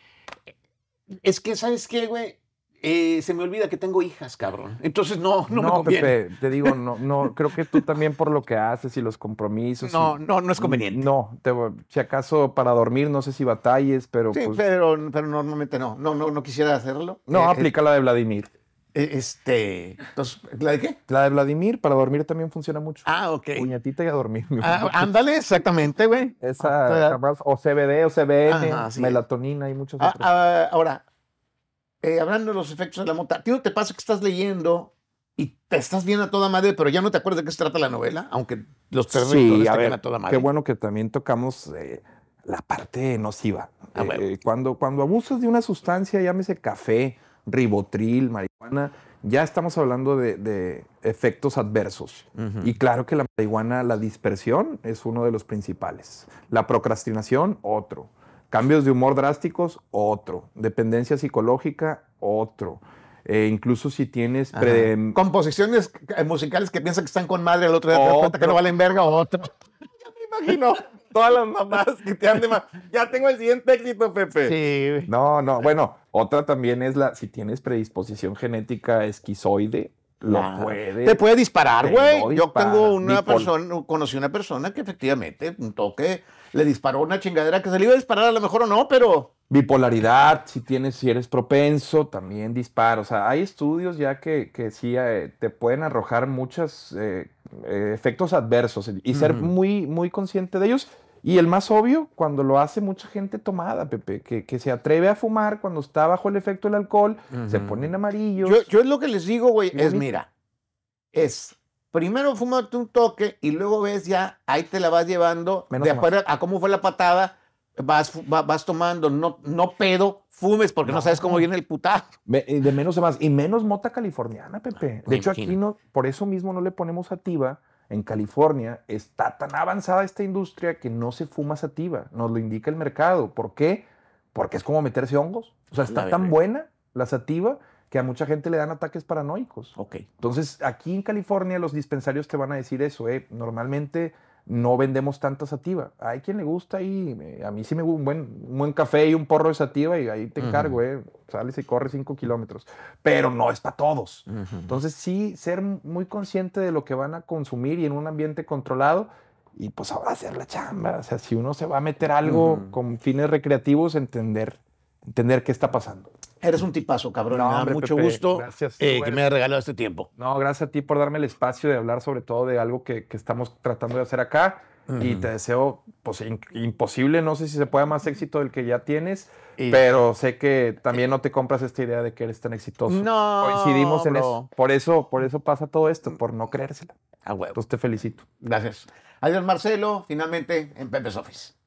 Es que, ¿sabes qué, güey? Eh, se me olvida que tengo hijas, cabrón. Entonces no, no, me
No,
conviene.
Pepe, te digo, no, no, creo que tú también por lo que haces y los compromisos.
No,
y-
no, no es conveniente.
No, te voy- si acaso para dormir, no sé si batalles, pero
Sí,
pues.
pero, pero normalmente no. No, no, no quisiera hacerlo.
No,
Eh,
aplica la de Vladimir.
eh, este, entonces, ¿la de qué?
La de Vladimir para dormir también funciona mucho.
Ah, ok.
Puñetita y a dormir. mi
Ah,
amor.
ándale, exactamente, güey.
Esa,
Ah,
jamás- o C B D o C B N,
Ajá, sí.
melatonina y muchos
ah,
otros.
ah, ahora, eh, hablando de los efectos de la mota, ¿a ti no te pasa que estás leyendo y te estás viendo a toda madre, pero ya no te acuerdas de qué se trata la novela? Aunque los tres
Sí,
lectores
a
te
ver,
quedan a toda madre.
qué bueno que también tocamos eh, la parte nociva.
Ah,
Eh,
huevo.
eh, cuando, cuando abusas de una sustancia, llámese café, ribotril, marihuana, ya estamos hablando de, de efectos adversos.
Ujú.
Y claro que la marihuana, la dispersión es uno de los principales. La procrastinación, otro. Cambios de humor drásticos, otro. Dependencia psicológica, otro. Eh, incluso si tienes...
Ajá.
pre-
Composiciones eh, musicales que piensan que están con madre, el otro día te das cuenta que
Otro.
no valen verga, otro.
imagino todas las mamás que te han de ma- Ya tengo el siguiente éxito, Pepe.
Sí, güey.
No, no, bueno, otra también es la, si tienes predisposición genética esquizoide, lo
Ah,
puede.
Te puede disparar,
te
güey.
lo
Yo
dispara.
tengo una
Bipol-
persona, conocí una persona que efectivamente un toque le disparó una chingadera que se le iba a disparar a lo mejor o no, pero
Bipolaridad, si tienes, si eres propenso, también dispara. O sea, hay estudios ya que, que sí eh, te pueden arrojar muchos eh, eh, efectos adversos y ser
Ujú.
muy, muy consciente de ellos. Y el más obvio, cuando lo hace mucha gente tomada, Pepe, que, que se atreve a fumar cuando está bajo el efecto del alcohol, se
Ujú.
ponen amarillos.
yo, yo es lo que les digo, güey,
Y
es
bonito.
mira, es primero fúmate un toque y luego ves ya, ahí te la vas llevando,
Menos
de
a más.
acuerdo a cómo fue la patada, vas, fu- va- vas tomando, no, no pedo, fumes porque no,
No.
sabes cómo viene el putazo.
Me- eh, de menos a más. Y menos mota californiana, Pepe. De
Me
hecho, aquí
imagino.
no, por eso mismo no le ponemos sativa. En California está tan avanzada esta industria que no se fuma sativa. Nos lo indica el mercado. ¿Por qué? Porque es como meterse hongos. O sea, está
La
tan
verga.
buena la sativa que a mucha gente le dan ataques paranoicos.
Ok.
Entonces, aquí en California los dispensarios te van a decir eso, eh, normalmente no vendemos tanta sativa. Hay quien le gusta y eh, a mí sí me gusta un buen, un buen café y un porro de sativa y ahí te
Ujú.
encargo, eh, sales y corres cinco kilómetros. Pero no es para todos.
Ujú.
Entonces, sí, ser muy consciente de lo que van a consumir y en un ambiente controlado y pues ahora hacer la chamba. O sea, si uno se va a meter algo
Ujú.
con fines recreativos, entender, entender qué está pasando.
Eres un tipazo, cabrón.
No,
Me da
hombre,
mucho
Pepe,
gusto
gracias.
eh,
Tú
que
eres-
me hayas regalado este tiempo.
No, gracias a ti por darme el espacio de hablar sobre todo de algo que, que estamos tratando de hacer acá. Y
Ujú.
te deseo, pues, in- imposible, no sé si se pueda más éxito del que ya tienes,
Y-
pero sé que también no te compras esta idea de que eres tan exitoso.
No,
Coincidimos en
bro.
eso. Por eso, por eso pasa todo esto, por no creérsela.
A huevo.
Entonces te felicito.
Gracias. Adiós, Marcelo. Finalmente en Pepe's Office.